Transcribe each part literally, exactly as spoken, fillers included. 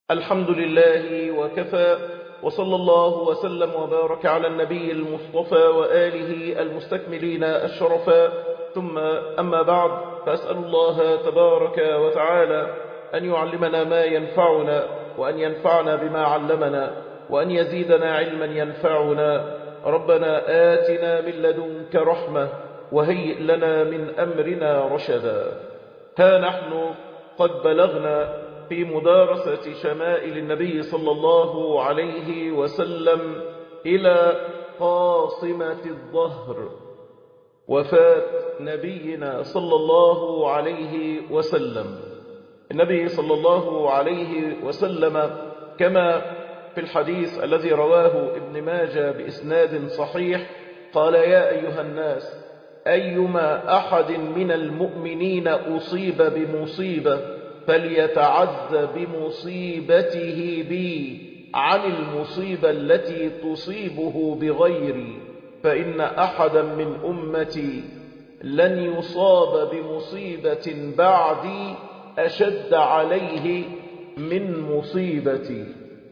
الحمد لله وكفى، وصلى الله وسلم وبارك على النبي المصطفى وآله المستكملين الشرفا، ثم أما بعد، فأسأل الله تبارك وتعالى أن يعلمنا ما ينفعنا، وأن ينفعنا بما علمنا، وأن يزيدنا علما ينفعنا. ربنا آتنا من لدنك رحمة وهيئ لنا من أمرنا رشدا. ها نحن قد بلغنا في مدارسة شمائل النبي صلى الله عليه وسلم إلى قاصمة الظهر، وفاة نبينا صلى الله عليه وسلم. النبي صلى الله عليه وسلم كما في الحديث الذي رواه ابن ماجه بإسناد صحيح قال: يا أيها الناس، أيما أحد من المؤمنين أصيب بمصيبة فليتعز بمصيبته بي عن المصيبة التي تصيبه بغيري، فإن أحدا من أمتي لن يصاب بمصيبة بعدي أشد عليه من مصيبتي.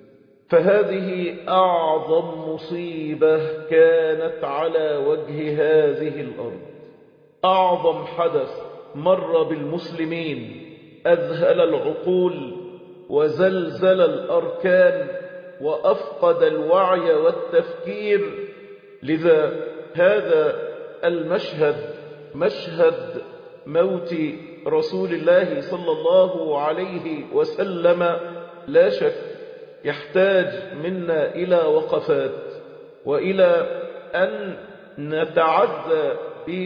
فهذه أعظم مصيبة كانت على وجه هذه الأرض، أعظم حدث مر بالمسلمين، أذهل العقول وزلزل الأركان وأفقد الوعي والتفكير. لذا هذا المشهد، مشهد موت رسول الله صلى الله عليه وسلم، لا شك يحتاج منا إلى وقفات وإلى أن نتعزى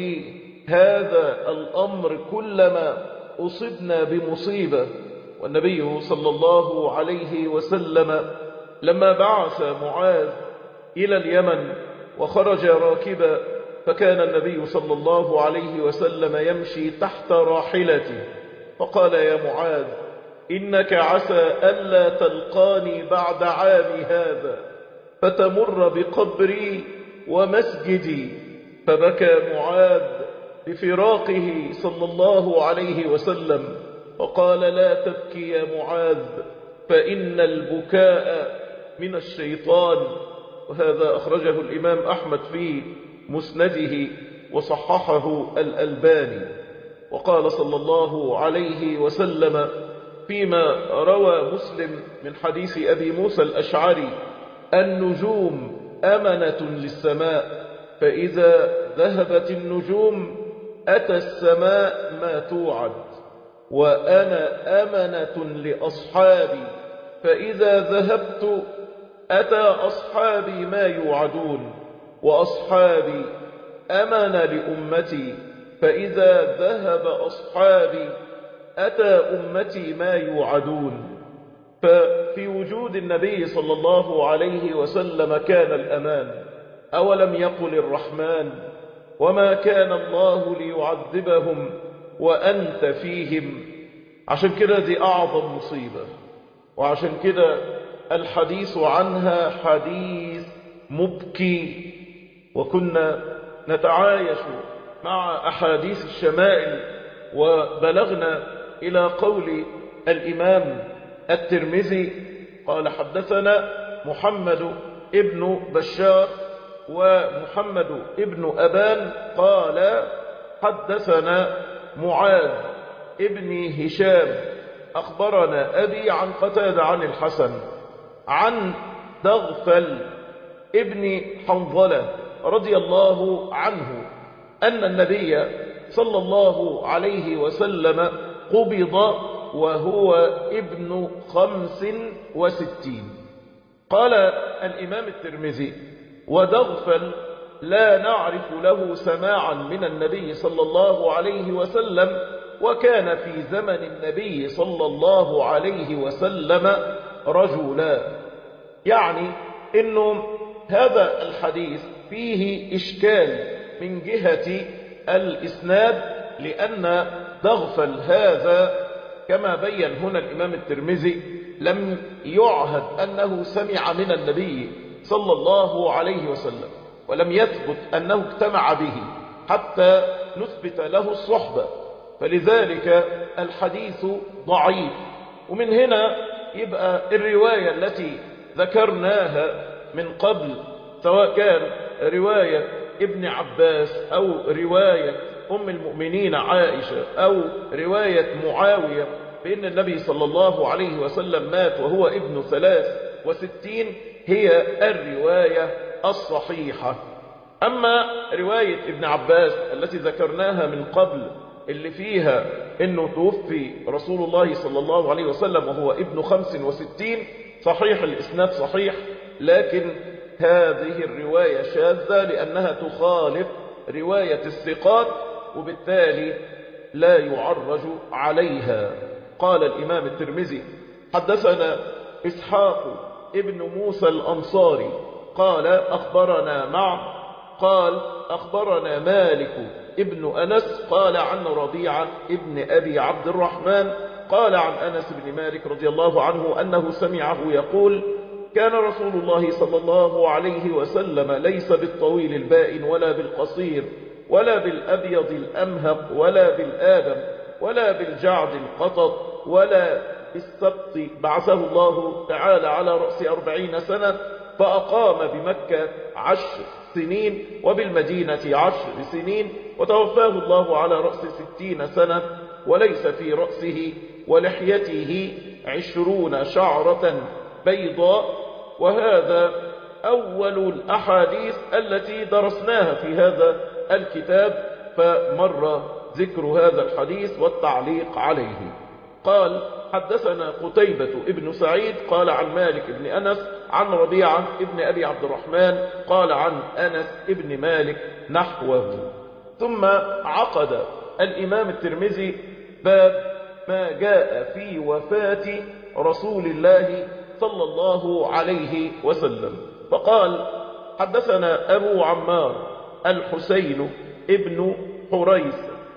بهذا الأمر كلما أصبنا بمصيبة. والنبي صلى الله عليه وسلم لما بعث معاذ إلى اليمن وخرج راكبا، فكان النبي صلى الله عليه وسلم يمشي تحت راحلته، فقال: يا معاذ، إنك عسى ألا تلقاني بعد عام هذا فتمر بقبري ومسجدي. فبكى معاذ بفراقه صلى الله عليه وسلم، وقال: لا تبكي يا معاذ، فإن البكاء من الشيطان. وهذا أخرجه الإمام أحمد في مسنده وصححه الألباني. وقال صلى الله عليه وسلم فيما روى مسلم من حديث أبي موسى الأشعري: النجوم أمنة للسماء، فإذا ذهبت النجوم أتى السماء ما توعد، وأنا أمنة لأصحابي، فإذا ذهبت أتى أصحابي ما يوعدون، وأصحابي أمن لأمتي، فإذا ذهب أصحابي أتى أمتي ما يوعدون. ففي وجود النبي صلى الله عليه وسلم كان الأمان. أولم يقل الرحمن: وما كان الله ليعذبهم وأنت فيهم. عشان كده دي أعظم مصيبة، وعشان كده الحديث عنها حديث مبكي. وكنا نتعايش مع أحاديث الشمائل، وبلغنا إلى قول الإمام الترمذي قال: حدثنا محمد ابن بشار ومحمد ابن أبان قال: حدثنا معاذ ابن هشام أخبرنا أبي عن قتادة عن الحسن عن دغفل ابن حنظلة رضي الله عنه أن النبي صلى الله عليه وسلم قبض وهو ابن خمس وستين. قال الإمام الترمذي: ودغفل لا نعرف له سماعا من النبي صلى الله عليه وسلم، وكان في زمن النبي صلى الله عليه وسلم رجلا. يعني إنه هذا الحديث فيه إشكال من جهة الإسناد، لأن دغفل هذا كما بين هنا الإمام الترمذي لم يعهد أنه سمع من النبي صلى الله عليه وسلم، ولم يثبت أنه اجتمع به حتى نثبت له الصحبة، فلذلك الحديث ضعيف. ومن هنا يبقى الرواية التي ذكرناها من قبل سواء كان رواية ابن عباس أو رواية أم المؤمنين عائشة أو رواية معاوية بأن النبي صلى الله عليه وسلم مات وهو ابن ثلاث وستين هي الرواية الصحيحة. أما رواية ابن عباس التي ذكرناها من قبل اللي فيها أنه توفي رسول الله صلى الله عليه وسلم وهو ابن خمس وستين صحيح الإسناد صحيح، لكن هذه الرواية شاذة لأنها تخالف رواية الثقات وبالتالي لا يعرج عليها. قال الإمام الترمذي حدثنا إسحاق ابن موسى الأنصاري قال أخبرنا معه قال أخبرنا مالك ابن أنس قال عن ربيعة ابن أبي عبد الرحمن قال عن أنس بن مالك رضي الله عنه أنه سمعه يقول كان رسول الله صلى الله عليه وسلم ليس بالطويل البائن ولا بالقصير ولا بالأبيض الأمهق ولا بالآدم ولا بالجعد القطط ولا بالسبط، بعثه الله تعالى على رأس أربعين سنة فأقام بمكة عشر سنين وبالمدينة عشر سنين وتوفاه الله على رأس ستين سنة وليس في رأسه ولحيته عشرون شعرة بيضاء. وهذا أول الأحاديث التي درسناها في هذا الكتاب، فمر ذكر هذا الحديث والتعليق عليه. قال حدثنا قتيبة ابن سعيد قال عن مالك ابن أنس عن ربيعة ابن أبي عبد الرحمن قال عن أنس ابن مالك نحوه. ثم عقد الإمام الترمذي باب ما جاء في وفاة رسول الله صلى الله عليه وسلم، فقال حدثنا أبو عمار الحسين ابن حريث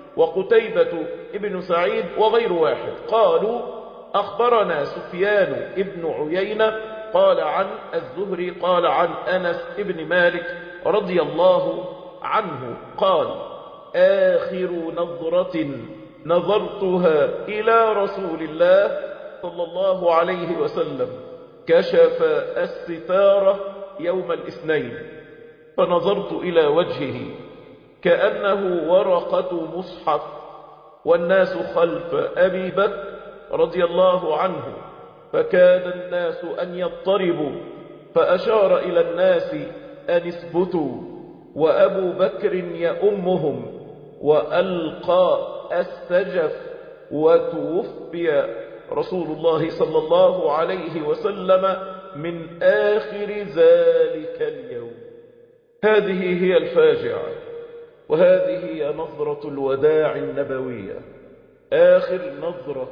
وقتيبة ابن سعيد وغير واحد قالوا أخبرنا سفيان ابن عيينة قال عن الزهري قال عن أنس ابن مالك رضي الله عنه قال آخر نظرة نظرتها إلى رسول الله صلى الله عليه وسلم كشف الستارة يوم الاثنين فنظرت إلى وجهه كأنه ورقة مصحف والناس خلف أبي بكر رضي الله عنه فكاد الناس أن يضطربوا فأشار إلى الناس أن اثبتوا وأبو بكر يؤمهم وألقى السجف وتوفي رسول الله صلى الله عليه وسلم من آخر ذلك اليوم. هذه هي الفاجعة وهذه هي نظرة الوداع النبوية، آخر نظرة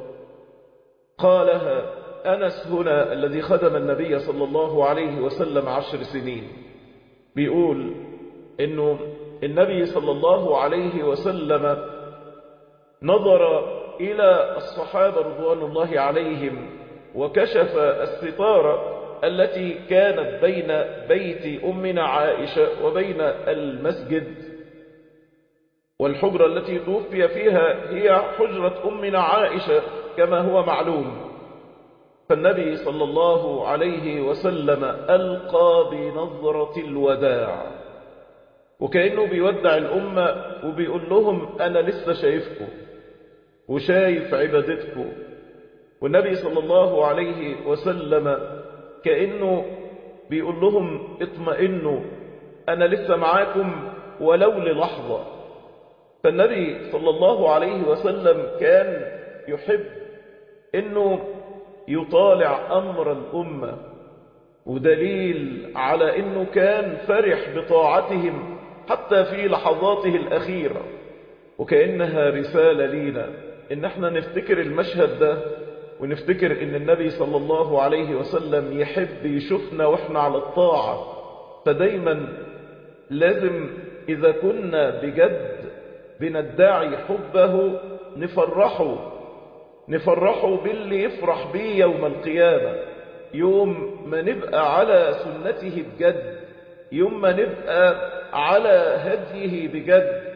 قالها أنس هنا الذي خدم النبي صلى الله عليه وسلم عشر سنين، بيقول إنه النبي صلى الله عليه وسلم نظر إلى الصحابة رضوان الله عليهم وكشف الستارة التي كانت بين بيت أمنا عائشة وبين المسجد، والحجرة التي توفي فيها هي حجرة أمنا عائشة كما هو معلوم. فالنبي صلى الله عليه وسلم ألقى بنظرة الوداع وكأنه بيودع الأمة وبيقول لهم أنا لسه شايفكم وشايف عبادتكم. والنبي صلى الله عليه وسلم كأنه بيقول لهم اطمئنوا أنا لسه معاكم ولو للحظة. فالنبي صلى الله عليه وسلم كان يحب أنه يطالع أمر الأمة، ودليل على أنه كان فرح بطاعتهم حتى في لحظاته الأخيرة، وكأنها رسالة لينا إن احنا نفتكر المشهد ده ونفتكر إن النبي صلى الله عليه وسلم يحب يشوفنا وإحنا على الطاعة. فدايما لازم إذا كنا بجد بندعي حبه نفرحه نفرحه باللي يفرح بيه يوم القيامة، يوم ما نبقى على سنته بجد، يوم ما نبقى على هديه بجد.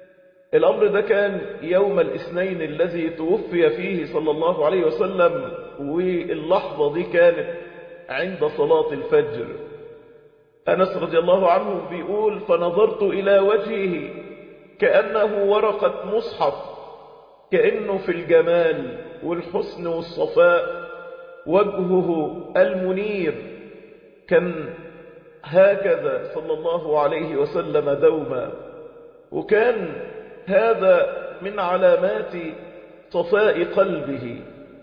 الأمر ده كان يوم الاثنين الذي توفي فيه صلى الله عليه وسلم واللحظة دي كانت عند صلاة الفجر. أنس رضي الله عنه بيقول: فنظرت إلى وجهه كأنه ورقة مصحف، كأنه في الجمال والحسن والصفاء، وجهه المنير كان هكذا صلى الله عليه وسلم دوما. وكان هذا من علامات صفاء قلبه،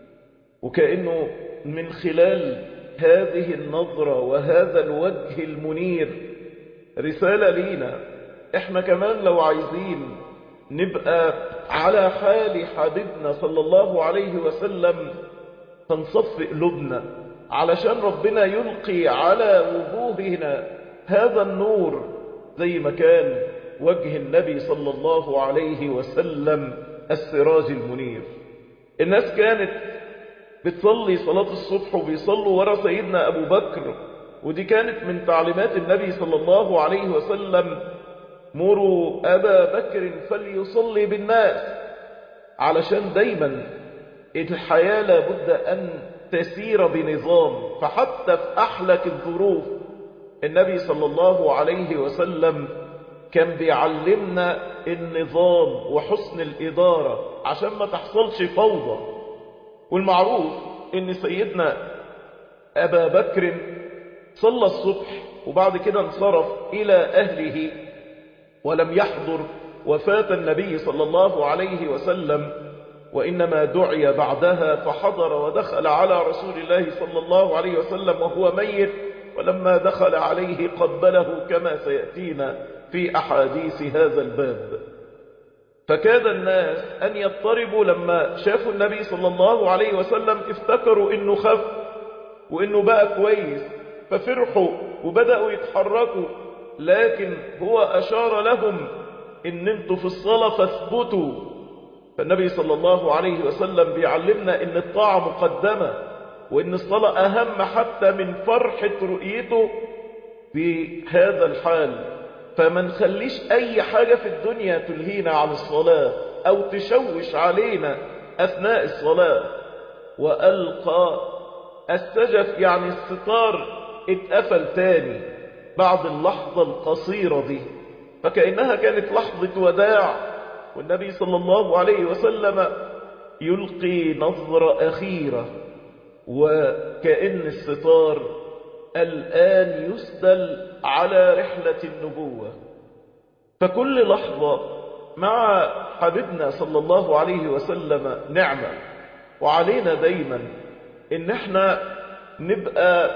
وكأنه من خلال هذه النظرة وهذا الوجه المنير رسالة لينا احنا كمان لو عايزين نبقى على حال حبيبنا صلى الله عليه وسلم، تنصف قلوبنا علشان ربنا يلقي على وجوهنا هذا النور زي ما كان وجه النبي صلى الله عليه وسلم السراج المنير. الناس كانت بتصلي صلاة الصبح وبيصلوا ورا سيدنا أبو بكر، ودي كانت من تعليمات النبي صلى الله عليه وسلم: مروا أبا بكر فليصلي بالناس، علشان دايما الحياة لابد أن تسير بنظام. فحتى في أحلك الظروف النبي صلى الله عليه وسلم كان بيعلمنا النظام وحسن الإدارة عشان ما تحصلش فوضى. والمعروف ان سيدنا أبا بكر صلى الصبح وبعد كده انصرف إلى أهله ولم يحضر وفاة النبي صلى الله عليه وسلم، وإنما دعي بعدها فحضر ودخل على رسول الله صلى الله عليه وسلم وهو ميت، ولما دخل عليه قبله كما سيأتينا في أحاديث هذا الباب. فكاد الناس أن يضطربوا لما شافوا النبي صلى الله عليه وسلم، افتكروا إنه خف وإنه بقى كويس ففرحوا وبدأوا يتحركوا، لكن هو أشار لهم إن انتوا في الصلاة فاثبتوا. فالنبي صلى الله عليه وسلم بيعلمنا إن الطاعة مقدمة، وإن الصلاة أهم حتى من فرحة رؤيته بهذا الحال. فما نخليش أي حاجة في الدنيا تلهينا عن الصلاة أو تشوش علينا أثناء الصلاة. وألقى السجف، يعني الستار اتقفل تاني بعد اللحظة القصيرة دي، فكأنها كانت لحظة وداع، والنبي صلى الله عليه وسلم يلقي نظرة أخيرة، وكأن الستار الآن يسدل على رحلة النبوة. فكل لحظة مع حبيبنا صلى الله عليه وسلم نعمة، وعلينا دايما ان احنا نبقى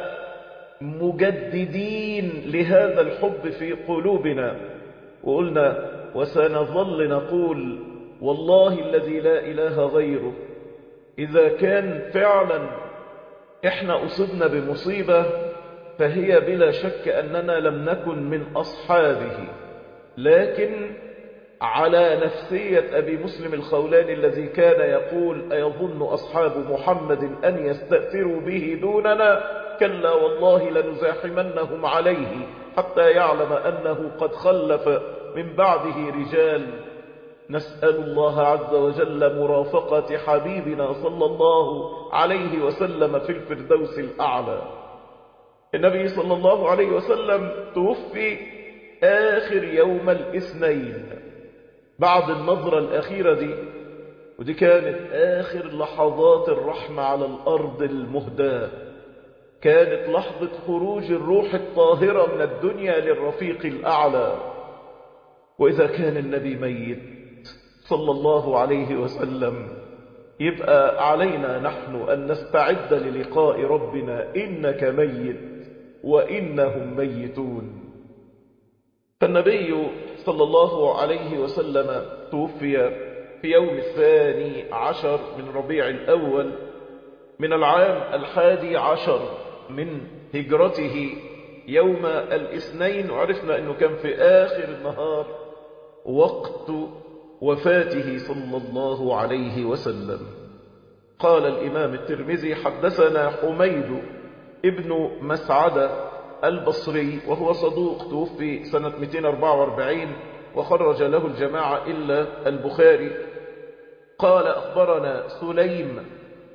مجددين لهذا الحب في قلوبنا. وقلنا وسنظل نقول والله الذي لا إله غيره، إذا كان فعلا احنا أصبنا بمصيبة فهي بلا شك أننا لم نكن من أصحابه، لكن على نفسية أبي مسلم الخولاني الذي كان يقول: أيظن أصحاب محمد أن يستأثروا به دوننا؟ كلا والله لنزاحمنهم عليه حتى يعلم أنه قد خلف من بعده رجال. نسأل الله عز وجل مرافقة حبيبنا صلى الله عليه وسلم في الفردوس الأعلى. النبي صلى الله عليه وسلم توفي آخر يوم الاثنين بعد النظرة الأخيرة دي، ودي كانت آخر لحظات الرحمة على الأرض المهداة، كانت لحظة خروج الروح الطاهرة من الدنيا للرفيق الأعلى. وإذا كان النبي ميت صلى الله عليه وسلم، يبقى علينا نحن أن نستعد للقاء ربنا: إنك ميت وإنهم ميتون. فالنبي صلى الله عليه وسلم توفي في يوم الثاني عشر من ربيع الأول من العام الحادي عشر من هجرته يوم الاثنين، وعرفنا أنه كان في آخر النهار وقت وفاته صلى الله عليه وسلم. قال الإمام الترمذي: حدثنا حميد ابن مسعدة البصري وهو صدوق، توفي سنة مئتين وأربعة وأربعين وخرج له الجماعة إلا البخاري. قال: أخبرنا سليم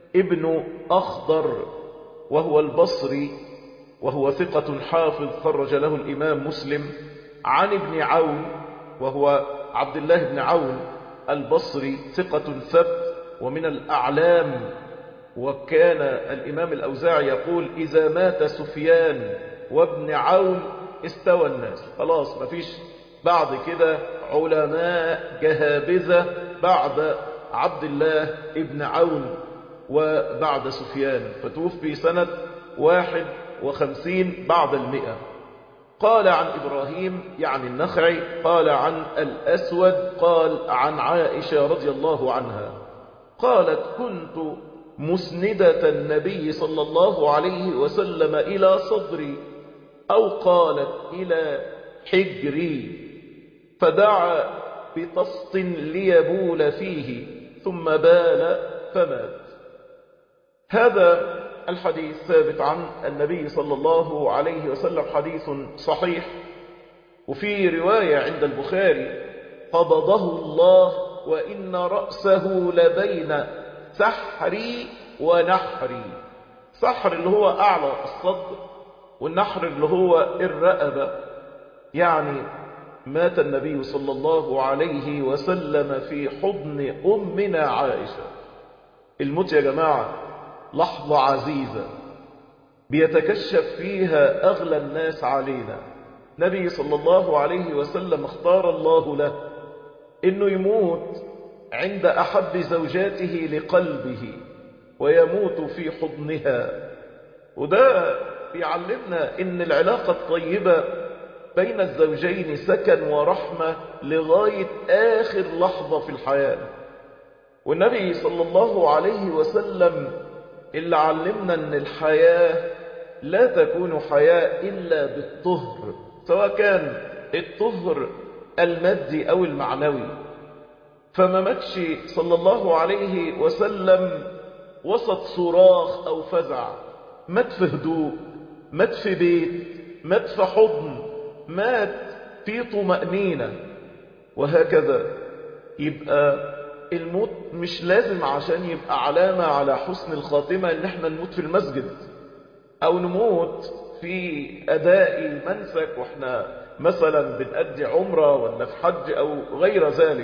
ابن أخضر وهو البصري، وهو ثقة حافظ خرج له الإمام مسلم، عن ابن عون وهو عبد الله بن عون البصري ثقة ثبت ومن الأعلام. وكان الإمام الأوزاعي يقول إذا مات سفيان وابن عون استوى الناس، خلاص مفيش بعد كده علماء جهابذة بعد عبد الله ابن عون وبعد سفيان، فتوفي سنة واحد وخمسين بعد المئة. قال عن إبراهيم يعني النخعي، قال عن الأسود، قال عن عائشة رضي الله عنها قالت كنت مسندة النبي صلى الله عليه وسلم إلى صدري، أو قالت إلى حجري، فدعا بطست ليبول فيه ثم بال فمات. هذا الحديث ثابت عن النبي صلى الله عليه وسلم، حديث صحيح. وفي رواية عند البخاري قبضه الله وإن رأسه لبين سحري ونحري. سحر اللي هو أعلى الصدر، والنحر اللي هو الرقبة. يعني مات النبي صلى الله عليه وسلم في حضن أمنا عائشة. الموت يا جماعة لحظة عزيزة بيتكشف فيها أغلى الناس علينا. نبي صلى الله عليه وسلم اختار الله له إنه يموت عند أحب زوجاته لقلبه ويموت في حضنها. وده بيعلمنا إن العلاقة الطيبة بين الزوجين سكن ورحمة لغاية آخر لحظة في الحياة. والنبي صلى الله عليه وسلم اللي علمنا أن الحياة لا تكون حياة إلا بالطهر، سواء كان الطهر المادي أو المعنوي. فما ماتش صلى الله عليه وسلم وسط صراخ أو فزع، مات في هدوء، مات في بيت، مات في حضن، مات في طمأنينة. وهكذا يبقى الموت مش لازم عشان يبقى علامة على حسن الخاتمة ان احنا نموت في المسجد او نموت في اداء منسك واحنا مثلا بنأدي عمرة ولا في حج او غير ذلك.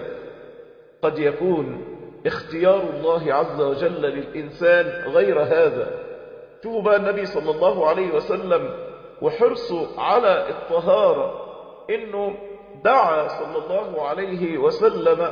قد يكون اختيار الله عز وجل للإنسان غير هذا. شوفوا بقى النبي صلى الله عليه وسلم وحرصه على الطهارة، انه دعا صلى الله عليه وسلم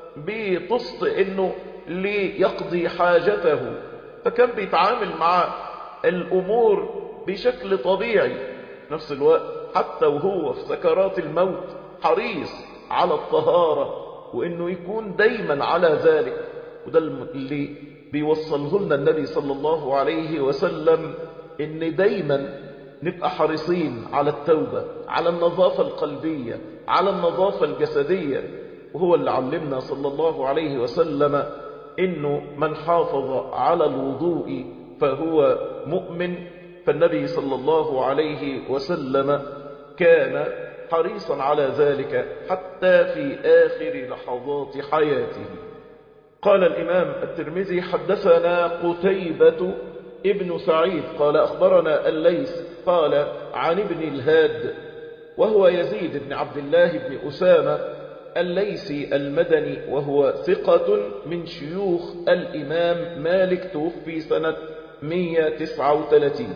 بطست انه ليقضي حاجته، فكان بيتعامل مع الامور بشكل طبيعي. في نفس الوقت حتى وهو في سكرات الموت حريص على الطهارة وانه يكون دايما على ذلك. وده اللي بيوصله لنا النبي صلى الله عليه وسلم، ان دايما نبقى حريصين على التوبة، على النظافة القلبية، على النظافة الجسدية. وهو اللي علمنا صلى الله عليه وسلم انه من حافظ على الوضوء فهو مؤمن. فالنبي صلى الله عليه وسلم كان حريصا على ذلك حتى في آخر لحظات حياته. قال الإمام الترمذي حدثنا قتيبة ابن سعيد قال أخبرنا الليث قال عن ابن الهاد وهو يزيد بن عبد الله بن أسامة الليثي المدني، وهو ثقة من شيوخ الإمام مالك، توفي سنة مئة وتسعة وثلاثين.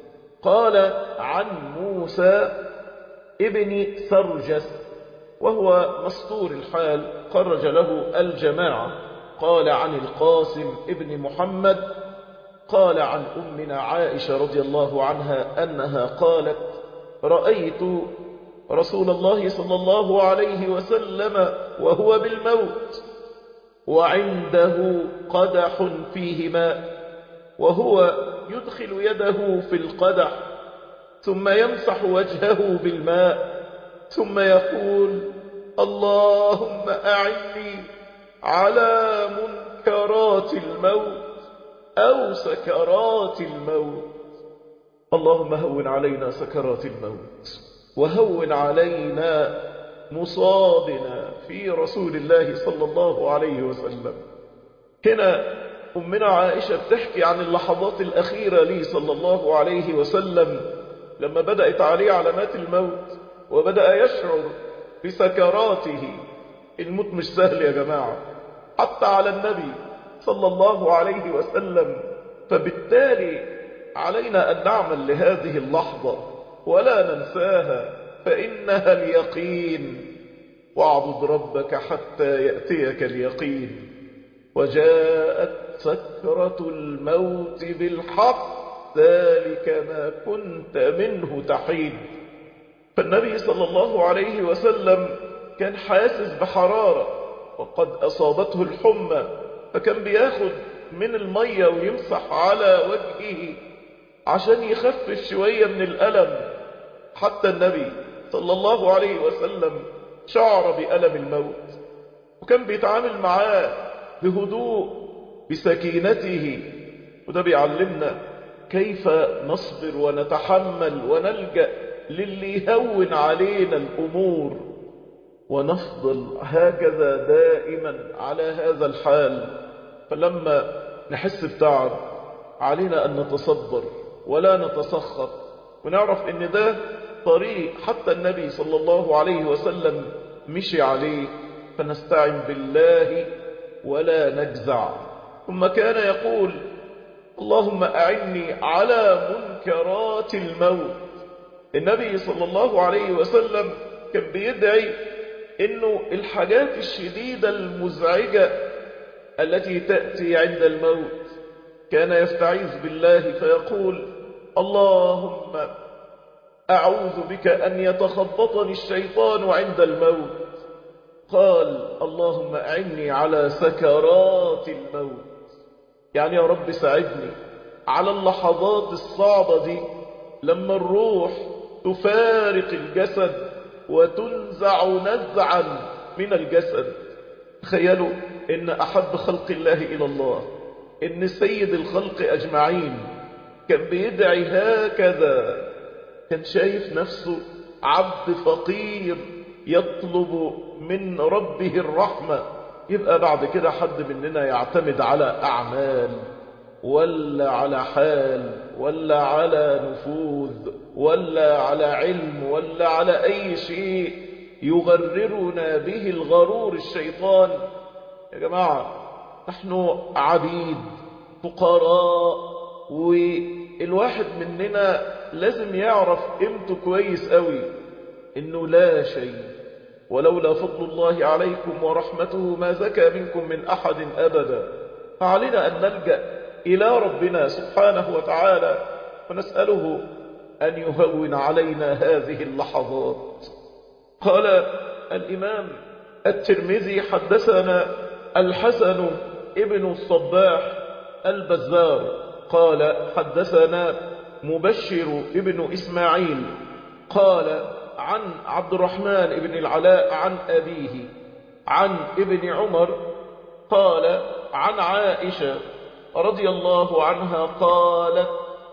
قال عن موسى ابن سرجس وهو مستور الحال خرج له الجماعة. قال عن القاسم ابن محمد قال عن أمنا عائشة رضي الله عنها أنها قالت رأيت رسول الله صلى الله عليه وسلم وهو بالموت وعنده قدح فيه ماء، وهو يدخل يده في القدح ثم يمسح وجهه بالماء ثم يقول اللهم أعني على منكرات الموت أو سكرات الموت. اللهم هون علينا سكرات الموت وهون علينا مصابنا في رسول الله صلى الله عليه وسلم. هنا أمنا عائشة بتحكي عن اللحظات الأخيرة لي صلى الله عليه وسلم لما بدأت عليه علامات الموت وبدأ يشعر بسكراته. الموت مش سهل يا جماعة حتى على النبي صلى الله عليه وسلم، فبالتالي علينا أن نعمل لهذه اللحظة ولا ننساها فإنها اليقين. واعبد ربك حتى يأتيك اليقين. وجاءت سكرة الموت بالحق ذلك ما كنت منه تحيد. فالنبي صلى الله عليه وسلم كان حاسس بحرارة وقد أصابته الحمى، فكان بياخد من المية ويمسح على وجهه عشان يخفف شوية من الألم. حتى النبي صلى الله عليه وسلم شعر بألم الموت وكان بيتعامل معاه بهدوء بسكينته. وده بيعلمنا كيف نصبر ونتحمل ونلجأ للي يهون علينا الأمور، ونفضل هكذا دائما على هذا الحال. فلما نحس بتعب علينا أن نتصبر ولا نتسخط، ونعرف ان ده طريق حتى النبي صلى الله عليه وسلم مشي عليه، فنستعن بالله ولا نجزع. ثم كان يقول اللهم أعني على منكرات الموت. النبي صلى الله عليه وسلم كان بيدعي انه الحاجات الشديدة المزعجة التي تأتي عند الموت كان يستعيذ بالله فيقول اللهم أعوذ بك أن يتخبطني الشيطان عند الموت. قال اللهم أعني على سكرات الموت، يعني يا رب ساعدني على اللحظات الصعبة دي لما الروح تفارق الجسد وتنزع نزعا من الجسد. تخيلوا إن أحب خلق الله إلى الله، إن سيد الخلق أجمعين كان بيدعي هكذا، كان شايف نفسه عبد فقير يطلب من ربه الرحمة. يبقى بعد كده حد مننا يعتمد على أعمال ولا على حال ولا على نفوذ ولا على علم ولا على أي شيء يغررنا به الغرور الشيطان؟ يا جماعة نحن عبيد فقراء، والواحد مننا لازم يعرف قيمته كويس قوي، إنه لا شيء. ولولا فضل الله عليكم ورحمته ما زكى منكم من أحد أبدا. فعلينا أن نلجأ إلى ربنا سبحانه وتعالى ونسأله أن يهون علينا هذه اللحظات. قال الإمام الترمذي حدثنا الحسن ابن الصباح البزار قال حدثنا مبشر ابن إسماعيل قال عن عبد الرحمن بن العلاء عن أبيه عن ابن عمر قال عن عائشة رضي الله عنها قالت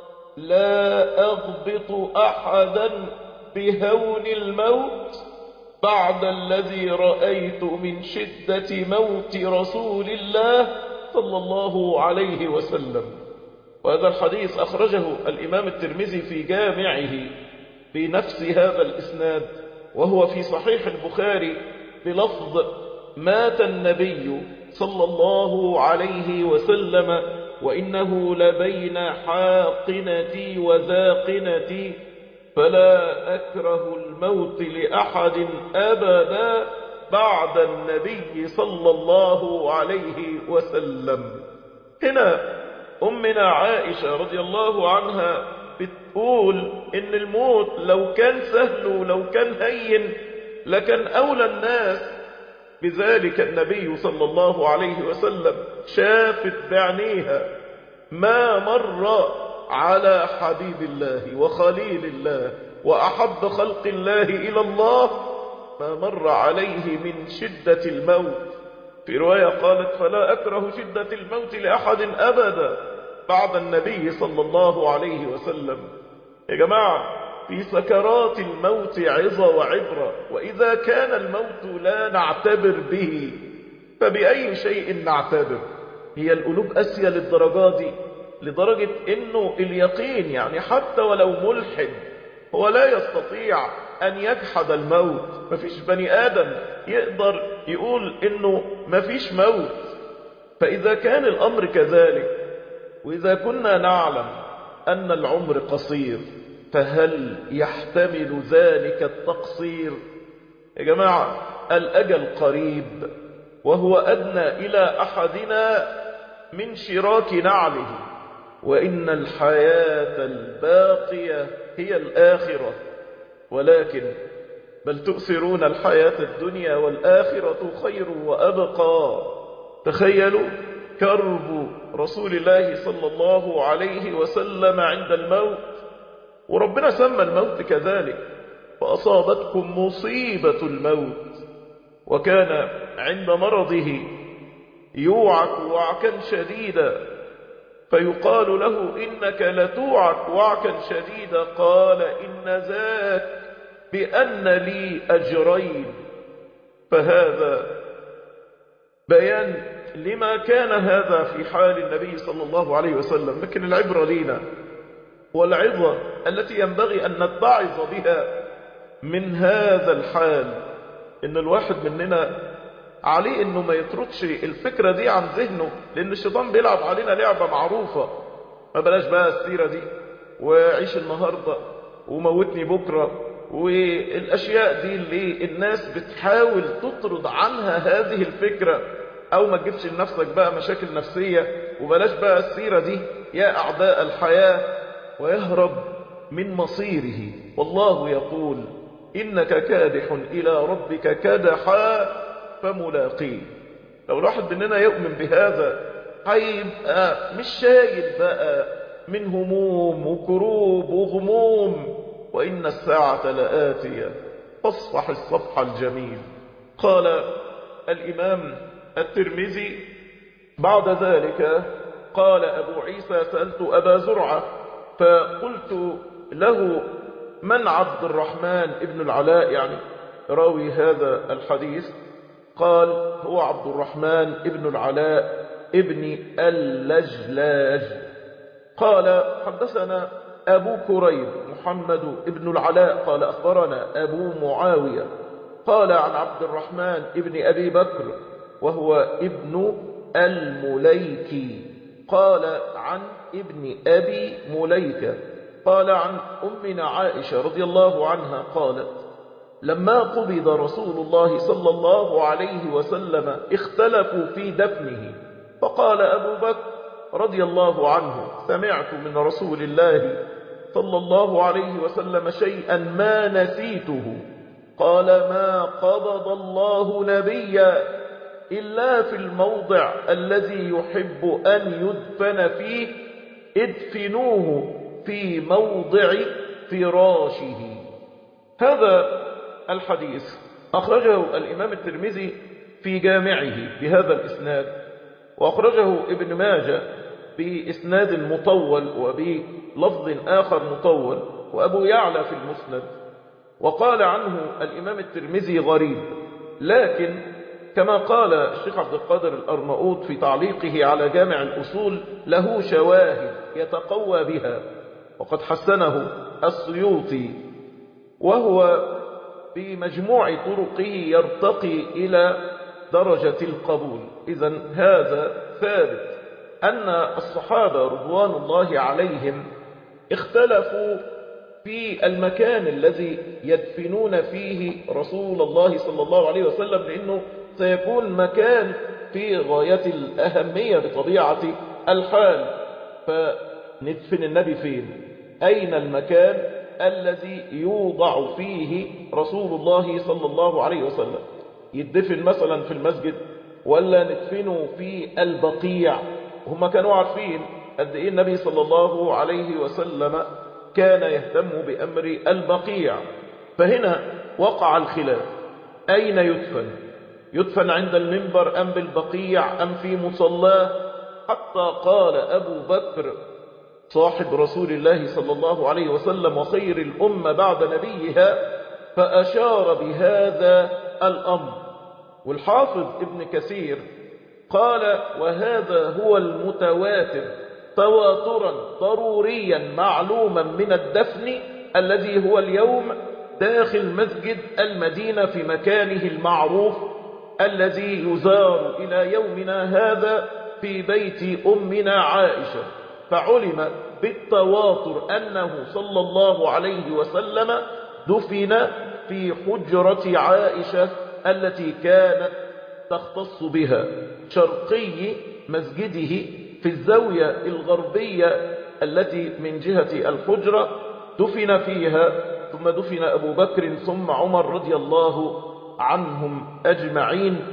لا أغبط أحدا بهون الموت بعد الذي رأيت من شدة موت رسول الله صلى الله عليه وسلم. وهذا الحديث أخرجه الإمام الترمذي في جامعه بنفس هذا الإسناد، وهو في صحيح البخاري بلفظ مات النبي صلى الله عليه وسلم وإنه لبين حاقنتي وذاقنتي فلا أكره الموت لأحد أبدا بعد النبي صلى الله عليه وسلم. هنا أمنا عائشة رضي الله عنها بتقول إن الموت لو كان سهل ولو كان هين لكن أولى الناس بذلك النبي صلى الله عليه وسلم. شافت بعينيها ما مر على حبيب الله وخليل الله وأحب خلق الله إلى الله ما مر عليه من شدة الموت. في رواية قالت فلا أكره شدة الموت لأحد أبدا بعد النبي صلى الله عليه وسلم. يا جماعة في سكرات الموت عظة وعبرة، وإذا كان الموت لا نعتبر به فبأي شيء نعتبر؟ هي القلوب قاسية للدرجات دي، لدرجة انه اليقين يعني حتى ولو ملحد هو لا يستطيع ان يجحد الموت. مفيش بني ادم يقدر يقول انه مفيش موت. فاذا كان الامر كذلك، واذا كنا نعلم ان العمر قصير، فهل يحتمل ذلك التقصير؟ يا جماعة الاجل قريب، وهو ادنى الى احدنا من شراك نعله، وإن الحياة الباقية هي الآخرة، ولكن بل تؤثرون الحياة الدنيا والآخرة خير وأبقى. تخيلوا كرب رسول الله صلى الله عليه وسلم عند الموت، وربنا سمى الموت كذلك، فأصابتكم مصيبة الموت، وكان عند مرضه يوعك وعكا شديدا، فيقال له إنك لتوعك وعكا شديدا، قال إن ذاك بأن لي أجرين. فهذا بيان لما كان هذا في حال النبي صلى الله عليه وسلم. لكن العبرة لينا والعظة التي ينبغي أن نتعظ بها من هذا الحال، إن الواحد مننا عليه انه ما يتركش الفكرة دي عن ذهنه، لان الشيطان بيلعب علينا لعبة معروفة. ما بلاش بقى السيرة دي، وعيش النهاردة وموتني بكرة، والاشياء دي اللي الناس بتحاول تطرد عنها هذه الفكرة، او ما تجيبش لنفسك بقى مشاكل نفسية. وبلاش بقى السيرة دي يا اعداء الحياة، ويهرب من مصيره. والله يقول انك كادح الى ربك كدحا فملاقيه. لو الواحد مننا يؤمن بهذا هيبقى مش شايل بقى من هموم وكروب وغموم، وإن الساعة لآتية فاصفح الصفح الجميل. قال الإمام الترمذي بعد ذلك، قال أبو عيسى: سألت أبا زرعة فقلت له: من عبد الرحمن ابن العلاء، يعني راوي هذا الحديث؟ قال: هو عبد الرحمن ابن العلاء ابن اللجلاج. قال: حدثنا أبو كريب محمد ابن العلاء قال: أخبرنا أبو معاوية قال عن عبد الرحمن ابن أبي بكر وهو ابن المليكي، قال عن ابن أبي مليكة قال عن أمنا عائشة رضي الله عنها قالت: لما قبض رسول الله صلى الله عليه وسلم اختلفوا في دفنه، فقال أبو بكر رضي الله عنه: سمعت من رسول الله صلى الله عليه وسلم شيئا ما نسيته. قال: ما قبض الله نبيا إلا في الموضع الذي يحب أن يدفن فيه، ادفنوه في موضع فراشه. هذا الحديث أخرجه الإمام الترمذي في جامعه بهذا الإسناد، وأخرجه ابن ماجه بإسناد مطول وبلفظ آخر مطول، وأبو يعلى في المسند. وقال عنه الإمام الترمذي غريب، لكن كما قال الشيخ عبد القادر الأرناؤوط في تعليقه على جامع الأصول له شواهد يتقوى بها، وقد حسنه السيوطي، وهو بمجموع طرقه يرتقي إلى درجة القبول. إذن هذا ثابت أن الصحابة رضوان الله عليهم اختلفوا في المكان الذي يدفنون فيه رسول الله صلى الله عليه وسلم، لأنه سيكون مكان في غاية الأهمية بطبيعة الحال. فندفن النبي فين؟ أين المكان الذي يوضع فيه رسول الله صلى الله عليه وسلم؟ يدفن مثلا في المسجد، ولا ندفنه في البقيع؟ هم كانوا عارفين قد ايه النبي صلى الله عليه وسلم كان يهتم بأمر البقيع. فهنا وقع الخلاف، أين يدفن؟ يدفن عند المنبر أم بالبقيع أم في مصلاه؟ حتى قال أبو بكر صاحب رسول الله صلى الله عليه وسلم وخير الأمة بعد نبيها، فأشار بهذا الأمر. والحافظ ابن كثير قال وهذا هو المتواتر تواترا ضروريا معلوما من الدفن الذي هو اليوم داخل مسجد المدينة في مكانه المعروف الذي يزار إلى يومنا هذا في بيت أمنا عائشة. فعلم بالتواتر أنه صلى الله عليه وسلم دفن في حجرة عائشة التي كانت تختص بها شرقي مسجده في الزاوية الغربية التي من جهة الحجرة دفن فيها، ثم دفن أبو بكر ثم عمر رضي الله عنهم أجمعين.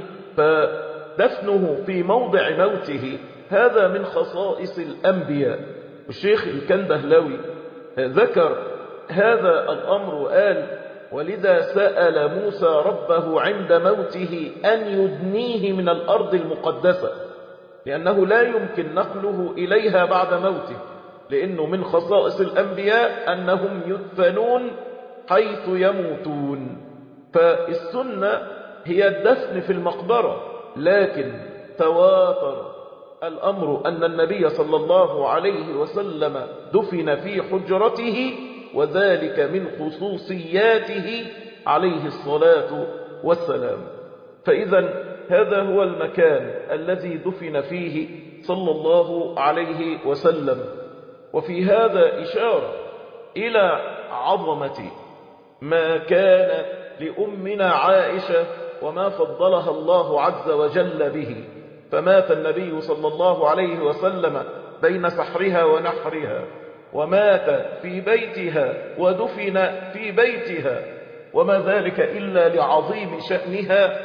فدفنه في موضع موته هذا من خصائص الأنبياء. الشيخ الكندهلوي ذكر هذا الأمر وقال ولذا سأل موسى ربه عند موته أن يدنيه من الأرض المقدسة، لأنه لا يمكن نقله إليها بعد موته، لأنه من خصائص الأنبياء أنهم يدفنون حيث يموتون. فالسنة هي الدفن في المقبرة، لكن تواتر الأمر أن النبي صلى الله عليه وسلم دفن في حجرته، وذلك من خصوصياته عليه الصلاة والسلام. فإذا هذا هو المكان الذي دفن فيه صلى الله عليه وسلم. وفي هذا إشارة إلى عظمة ما كان لأمنا عائشة وما فضلها الله عز وجل به. فمات النبي صلى الله عليه وسلم بين سحرها ونحرها، ومات في بيتها ودفن في بيتها، وما ذلك إلا لعظيم شأنها.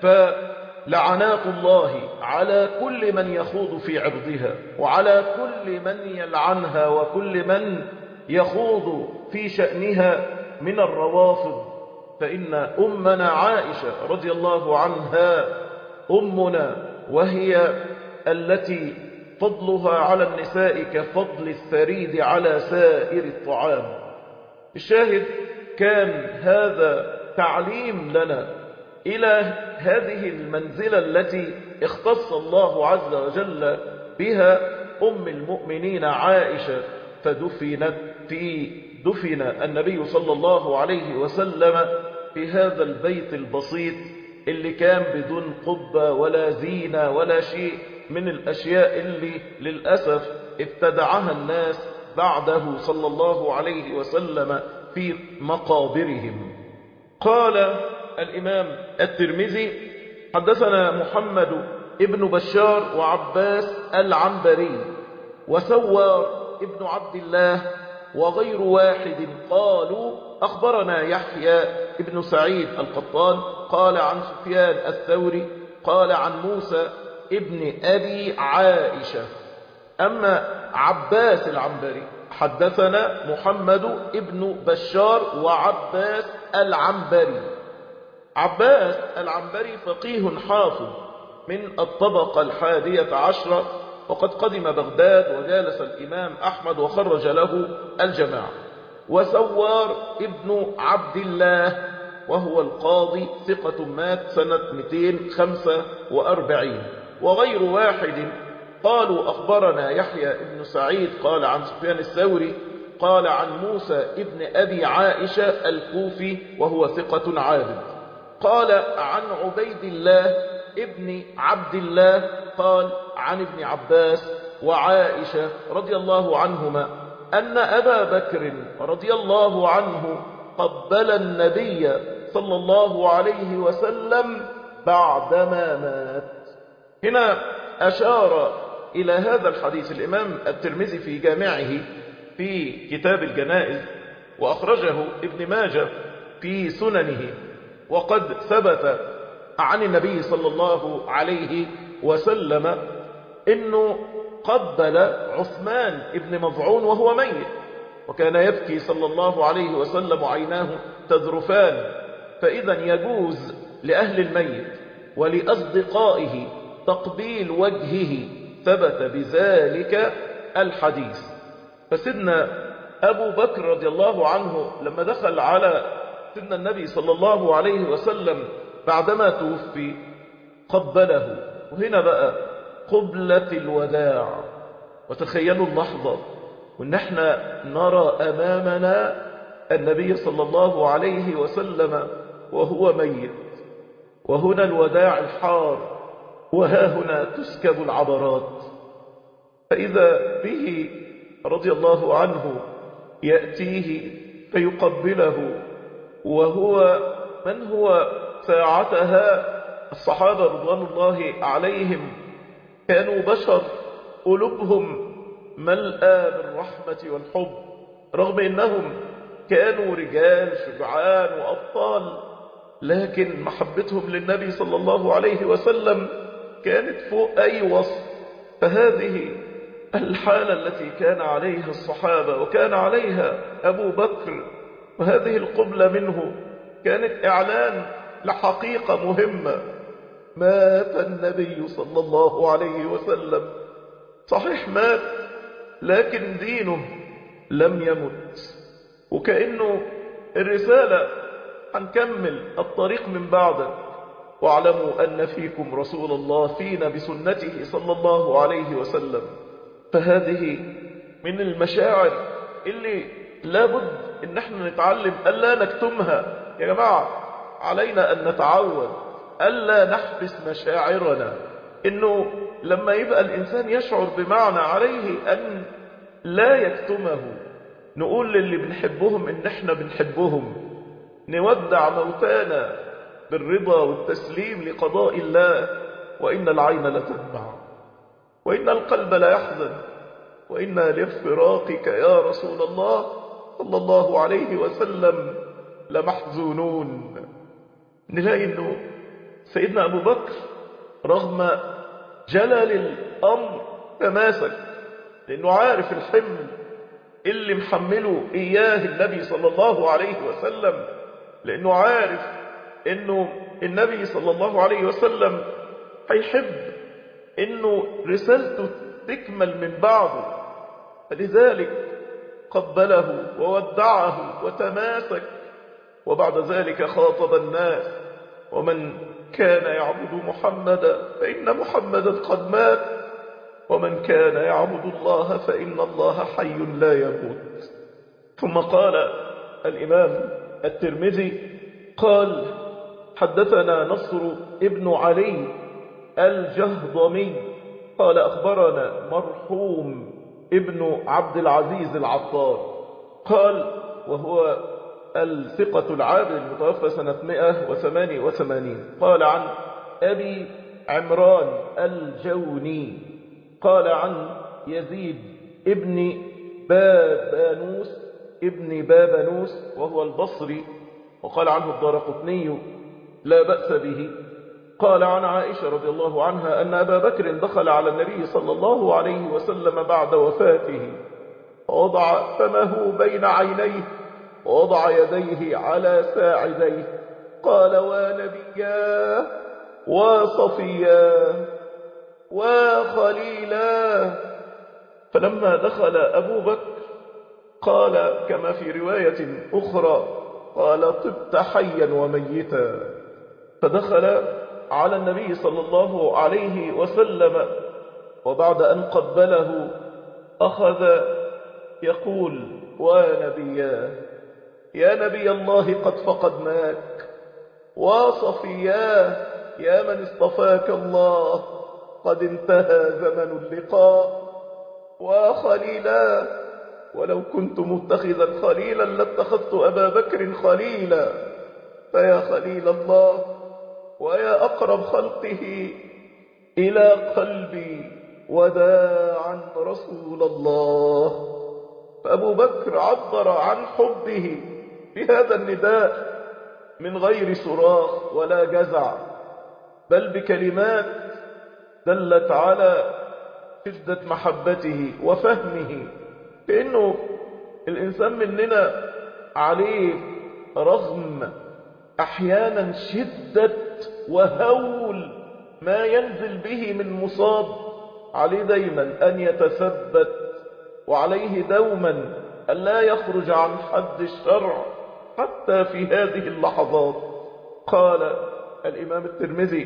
فلعنات الله على كل من يخوض في عرضها، وعلى كل من يلعنها، وكل من يخوض في شأنها من الروافض. فإن أمنا عائشة رضي الله عنها أمنا، وهي التي فضلها على النساء كفضل الثريد على سائر الطعام. الشاهد كان هذا تعليم لنا إلى هذه المنزلة التي اختص الله عز وجل بها أم المؤمنين عائشة، فدفنت في دفن النبي صلى الله عليه وسلم في هذا البيت البسيط اللي كان بدون قبة ولا زينة ولا شيء من الأشياء اللي للأسف ابتدعها الناس بعده صلى الله عليه وسلم في مقابرهم. قال الإمام الترمذي حدثنا محمد ابن بشار وعباس العنبري وسوار ابن عبد الله وغير واحد قالوا أخبرنا يحيى ابن سعيد القطان قال عن سفيان الثوري قال عن موسى ابن أبي عائشة. أما عباس العنبري حدثنا محمد ابن بشار وعباس العنبري. عباس العنبري فقيه حافظ من الطبقة الحادية عشرة، وقد قدم بغداد وجالس الإمام أحمد وخرج له الجماعة. وسوار ابن عبد الله وهو القاضي ثقة مات سنة مئتين وخمسة وأربعين. وغير واحد قالوا أخبرنا يحيى ابن سعيد قال عن سفيان الثوري قال عن موسى ابن أبي عائشة الكوفي وهو ثقة عابد قال عن عبيد الله ابن عبد الله قال عن ابن عباس وعائشة رضي الله عنهما أن أبا بكر رضي الله عنه قبل النبي صلى الله عليه وسلم بعدما مات. هنا أشار إلى هذا الحديث الإمام الترمذي في جامعه في كتاب الجنائز، وأخرجه ابن ماجه في سننه، وقد ثبت عن النبي صلى الله عليه وسلم إنه قبل عثمان ابن مظعون وهو ميت، وكان يبكي صلى الله عليه وسلم عيناه تذرفان. فإذا يجوز لأهل الميت ولأصدقائه تقبيل وجهه، ثبت بذلك الحديث. فسيدنا أبو بكر رضي الله عنه لما دخل على سيدنا النبي صلى الله عليه وسلم بعدما توفي قبله وهنا بقى قبلة الوداع. وتخيلوا اللحظة وإن احنا نرى أمامنا النبي صلى الله عليه وسلم وهو ميت، وهنا الوداع الحار، وها هنا تسكب العبرات، فإذا به رضي الله عنه يأتيه فيقبله، وهو من هو ساعتها الصحابة رضوان الله عليهم كانوا بشر قلوبهم ملأى بالرحمة والحب، رغم أنهم كانوا رجال شجعان وأبطال، لكن محبتهم للنبي صلى الله عليه وسلم كانت فوق أي وصف. فهذه الحالة التي كان عليها الصحابة وكان عليها أبو بكر، وهذه القبلة منه كانت إعلان لحقيقة مهمة: مات النبي صلى الله عليه وسلم. صحيح مات، لكن دينه لم يمت، وكأنه الرسالة هنكمل الطريق من بعده. واعلموا أن فيكم رسول الله، فينا بسنته صلى الله عليه وسلم. فهذه من المشاعر اللي لابد ان احنا نتعلم ألا نكتمها. يا جماعة علينا أن نتعود ألا نحبس مشاعرنا، إنه لما يبقى الإنسان يشعر بمعنى عليه أن لا يكتمه. نقول للي بنحبهم إن احنا بنحبهم، نودع موتانا بالرضا والتسليم لقضاء الله. وإن العين لتدمع وإن القلب لا يحزن وإنا لفراقك يا رسول الله صلى الله عليه وسلم لمحزونون. نلاقي إنه سيدنا أبو بكر رغم جلل الأمر تماسك، لأنه عارف الحمل اللي محمله إياه النبي صلى الله عليه وسلم، لأنه عارف إنه النبي صلى الله عليه وسلم هيحب إنه رسالته تكمل من بعده، فلذلك قبله وودعه وتماسك. وبعد ذلك خاطب الناس: ومن كان يعبد محمدا فإن محمدا قد مات، ومن كان يعبد الله فإن الله حي لا يموت. ثم قال الإمام الترمذي قال: حدثنا نصر ابن علي الجهضمي قال: أخبرنا مرحوم ابن عبد العزيز العطار قال، وهو الثقة العابد المتوفى سنة مئة وثمانية وثمانين، قال عن أبي عمران الجوني قال عن يزيد ابن بابانوس ابن بابانوس وهو البصري، وقال عنه الدارقطني لا بأس به، قال عن عائشة رضي الله عنها أن أبا بكر دخل على النبي صلى الله عليه وسلم بعد وفاته، ووضع فمه بين عينيه ووضع يديه على ساعديه، قال: ونبياه وصفياه وخليلاه. فلما دخل أبو بكر قال كما في رواية أخرى: قال: طبت حيا وميتا. فدخل على النبي صلى الله عليه وسلم، وبعد أن قبله أخذ يقول: ونبياه، يا نبي الله قد فقدناك، وصفياه، يا من اصطفاك الله قد انتهى زمن اللقاء، وخليلاه، ولو كنت متخذا خليلا لاتخذت أبا بكر خليلا، فيا خليل الله ويا أقرب خلقه إلى قلبي وداعا رسول الله. فأبو بكر عبر عن حبه بهذا النداء من غير صراخ ولا جزع، بل بكلمات دلت على شدة محبته وفهمه. كأنه الإنسان مننا عليه رغم أحيانا شدة وهول ما ينزل به من مصاب، عليه دايما أن يتثبت، وعليه دوما أن لا يخرج عن حد الشرع حتى في هذه اللحظات. قال الإمام الترمذي: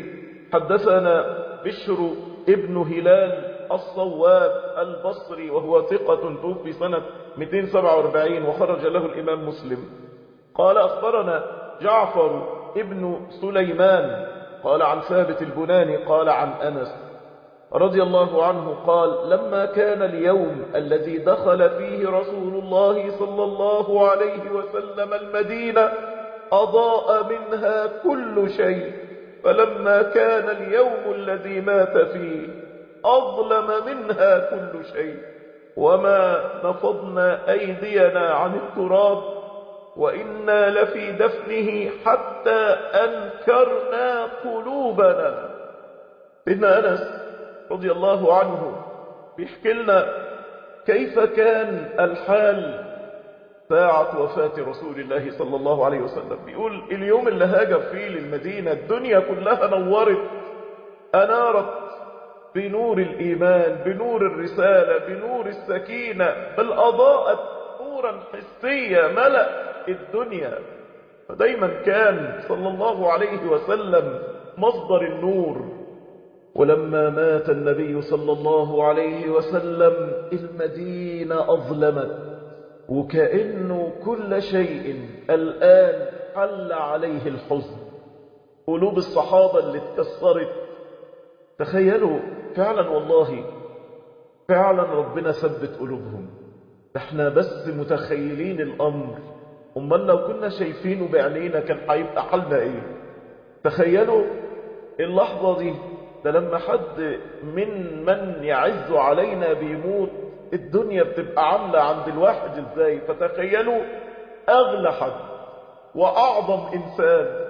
حدثنا بشر ابن هلال الصواب البصري وهو ثقة توفي سنة مئتين وسبعة وأربعين وخرج له الإمام مسلم. قال أخبرنا جعفر ابن سليمان قال عن ثابت البناني قال عن أنس رضي الله عنه قال لما كان اليوم الذي دخل فيه رسول الله صلى الله عليه وسلم المدينة أضاء منها كل شيء، فلما كان اليوم الذي مات فيه أظلم منها كل شيء، وما نفضنا أيدينا عن التراب وإنا لفي دفنه حتى أنكرنا قلوبنا. إن أنس رضي الله عنه بيحكي لنا كيف كان الحال ساعة وفاة رسول الله صلى الله عليه وسلم. بيقول اليوم اللي هاجر فيه للمدينة الدنيا كلها نورت، أنارت بنور الإيمان، بنور الرسالة، بنور السكينة، بل أضاءت نورا حسيا ملأ الدنيا. فدايما كان صلى الله عليه وسلم مصدر النور. ولما مات النبي صلى الله عليه وسلم المدينة أظلمت، وكأنه كل شيء الآن حل عليه الحزن. قلوب الصحابة اللي اتكسرت، تخيلوا فعلا والله فعلا ربنا ثبت قلوبهم. احنا بس متخيلين الأمر، امال لو كنا شايفينه بعينينا كان هيبقى حالنا ايه؟ تخيلوا اللحظة دي، ده لما حد من من يعز علينا بيموت الدنيا بتبقى عاملة عند الواحد ازاي. فتخيلوا اغلى حد واعظم انسان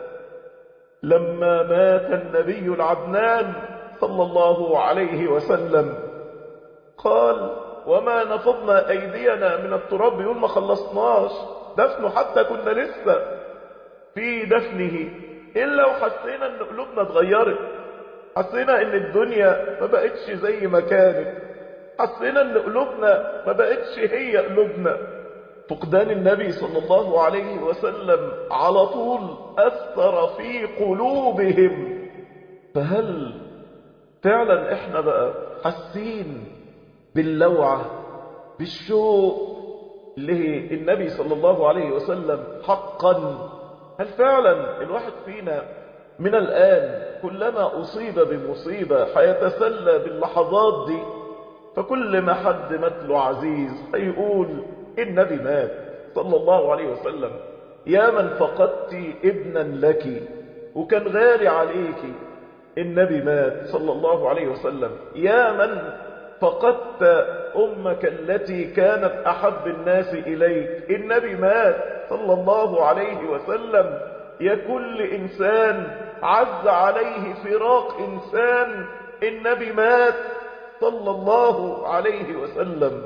لما مات النبي العدنان صلى الله عليه وسلم قال وما نفضنا ايدينا من التراب. بيقول ما خلصناش دفنه حتى كنا لسه في دفنه الا وحسينا ان قلوبنا اتغيرت، حسينا ان الدنيا ما بقتش زي ما كانت، حسينا ان قلوبنا ما بقتش هي قلوبنا. فقدان النبي صلى الله عليه وسلم على طول أثر في قلوبهم. فهل فعلا احنا بقى حاسين باللوعة بالشوق للنبي صلى الله عليه وسلم حقا؟ هل فعلا الواحد فينا من الآن كلما أصيب بمصيبة حيتسلى باللحظات دي؟ فكل ما حد مثله عزيز هيقول النبي مات صلى الله عليه وسلم. يا من فقدت ابنا لك وكان غالي عليك، النبي مات صلى الله عليه وسلم. يا من فقدت أمك التي كانت أحب الناس إليك، النبي مات صلى الله عليه وسلم. يا كل إنسان عز عليه فراق إنسان، النبي مات صلى الله عليه وسلم.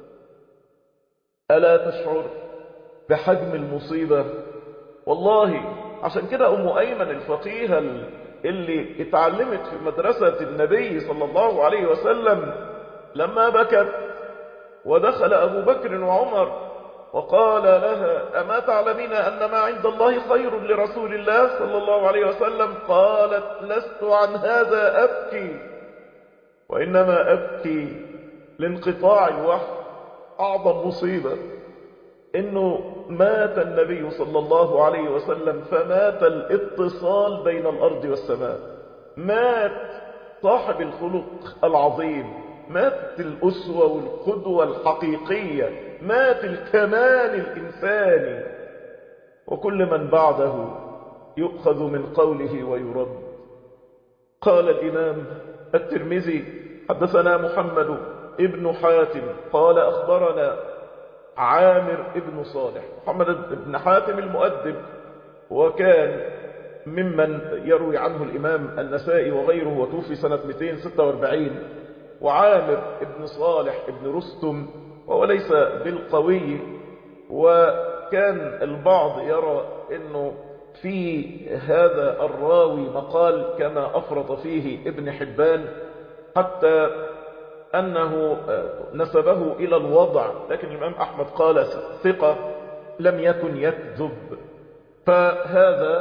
ألا تشعر بحجم المصيبة؟ والله عشان كده أم أيمن الفقيهة اللي اتعلمت في مدرسة النبي صلى الله عليه وسلم لما بكت ودخل أبو بكر وعمر وقال لها أما تعلمين أن ما عند الله خير لرسول الله صلى الله عليه وسلم؟ قالت لست عن هذا أبكي، وإنما أبكي لانقطاع الوحي. أعظم مصيبة إنه مات النبي صلى الله عليه وسلم، فمات الاتصال بين الأرض والسماء، مات صاحب الخلق العظيم، مات الأسوة والقدوة الحقيقية، مات الكمال الإنساني، وكل من بعده يؤخذ من قوله ويرد. قال الإمام الترمذي حدثنا محمد ابن حاتم قال أخبرنا عامر ابن صالح. محمد ابن حاتم المؤدب، وكان ممن يروي عنه الإمام النسائي وغيره، وتوفي سنة مئتين وستة وأربعين. وعامر ابن صالح ابن رستم، وهو ليس بالقوي، وكان البعض يرى أنه في هذا الراوي مقال كما أفرط فيه ابن حبان، حتى أنه نسبه إلى الوضع، لكن الإمام أحمد قال ثقة لم يكن يكذب. فهذا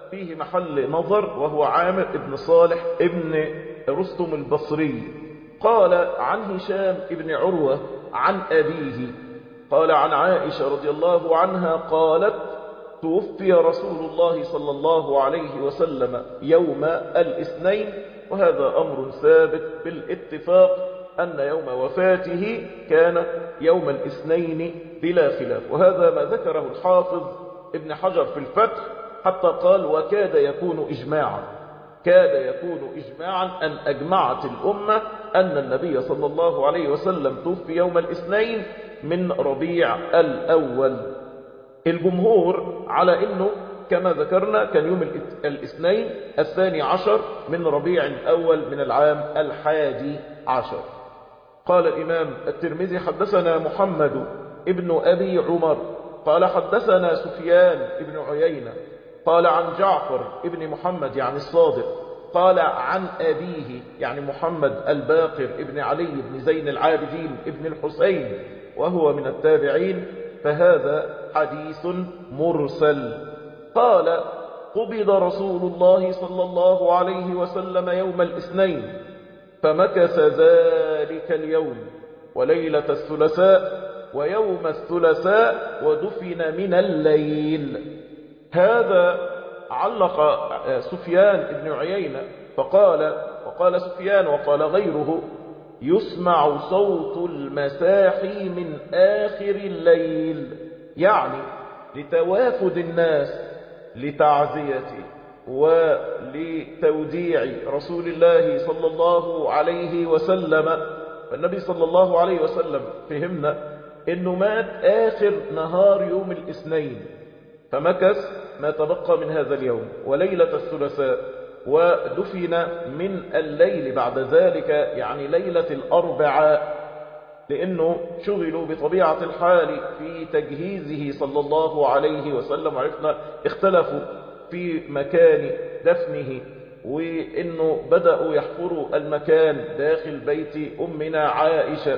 فيه محل نظر، وهو عامر ابن صالح ابن رستم البصري. قال عن هشام ابن عروة عن أبيه قال عن عائشة رضي الله عنها قالت توفي رسول الله صلى الله عليه وسلم يوم الاثنين، وهذا أمر ثابت بالاتفاق أن يوم وفاته كان يوم الاثنين بلا خلاف، وهذا ما ذكره الحافظ ابن حجر في الفتح حتى قال وكاد يكون إجماعا، كاد يكون إجماعا أن أجمعت الأمة أن النبي صلى الله عليه وسلم توفي يوم الاثنين من ربيع الأول. الجمهور على أنه كما ذكرنا كان يوم الاثنين الثاني عشر من ربيع الأول من العام الحادي عشر. قال الإمام الترمذي حدثنا محمد ابن أبي عمر قال حدثنا سفيان ابن عيينة قال عن جعفر ابن محمد يعني الصادق قال عن أبيه يعني محمد الباقر ابن علي بن زين العابدين ابن الحسين وهو من التابعين، فهذا حديث مرسل. قال قبض رسول الله صلى الله عليه وسلم يوم الاثنين فمكث ذلك اليوم وليلة الثلاثاء ويوم الثلاثاء ودفن من الليل. هذا علق سفيان بن عيينة فقال وقال سفيان وقال غيره يسمع صوت المساحي من آخر الليل، يعني لتوافد الناس لتعزيته ولتوديع رسول الله صلى الله عليه وسلم. فالنبي صلى الله عليه وسلم فهمنا انه مات آخر نهار يوم الاثنين، فمكث ما تبقى من هذا اليوم وليلة الثلاثاء ودفن من الليل بعد ذلك يعني ليلة الأربعاء، لأنه شغلوا بطبيعة الحال في تجهيزه صلى الله عليه وسلم. عرفنا اختلفوا في مكان دفنه، وإنه بدأوا يحفروا المكان داخل بيت أمنا عائشة،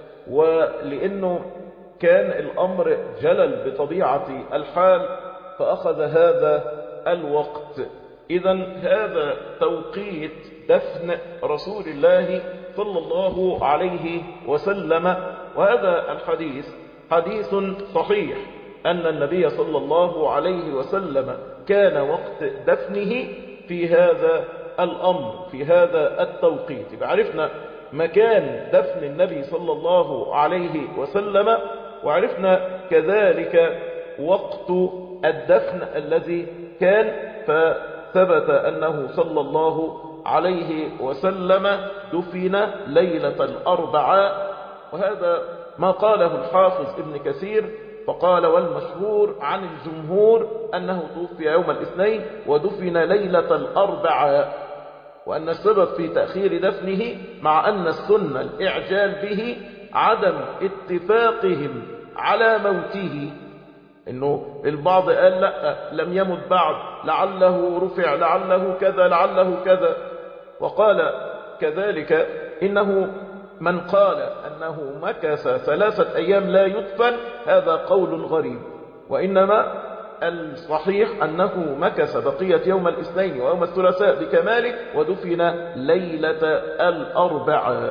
ولأنه كان الأمر جلل بطبيعة الحال فأخذ هذا الوقت. إذن هذا توقيت دفن رسول الله صلى الله عليه وسلم، وهذا الحديث حديث صحيح أن النبي صلى الله عليه وسلم كان وقت دفنه في هذا الأمر في هذا التوقيت. عرفنا مكان دفن النبي صلى الله عليه وسلم، وعرفنا كذلك وقت الدفن الذي كان، فثبت أنه صلى الله عليه وسلم دفن ليلة الأربعاء، وهذا ما قاله الحافظ ابن كثير فقال والمشهور عن الجمهور أنه توفي يوم الاثنين ودفن ليلة الأربعاء، وأن السبب في تأخير دفنه مع أن السنة الإعجال به عدم اتفاقهم على موته، إنه البعض قال لا لم يمت بعد لعله رفع لعله كذا لعله كذا، وقال كذلك إنه من قال أنه مكث ثلاثة أيام لا يدفن هذا قول غريب، وإنما الصحيح أنه مكث بقية يوم الاثنين ويوم الثلاثاء بكماله ودفن ليلة الأربعاء.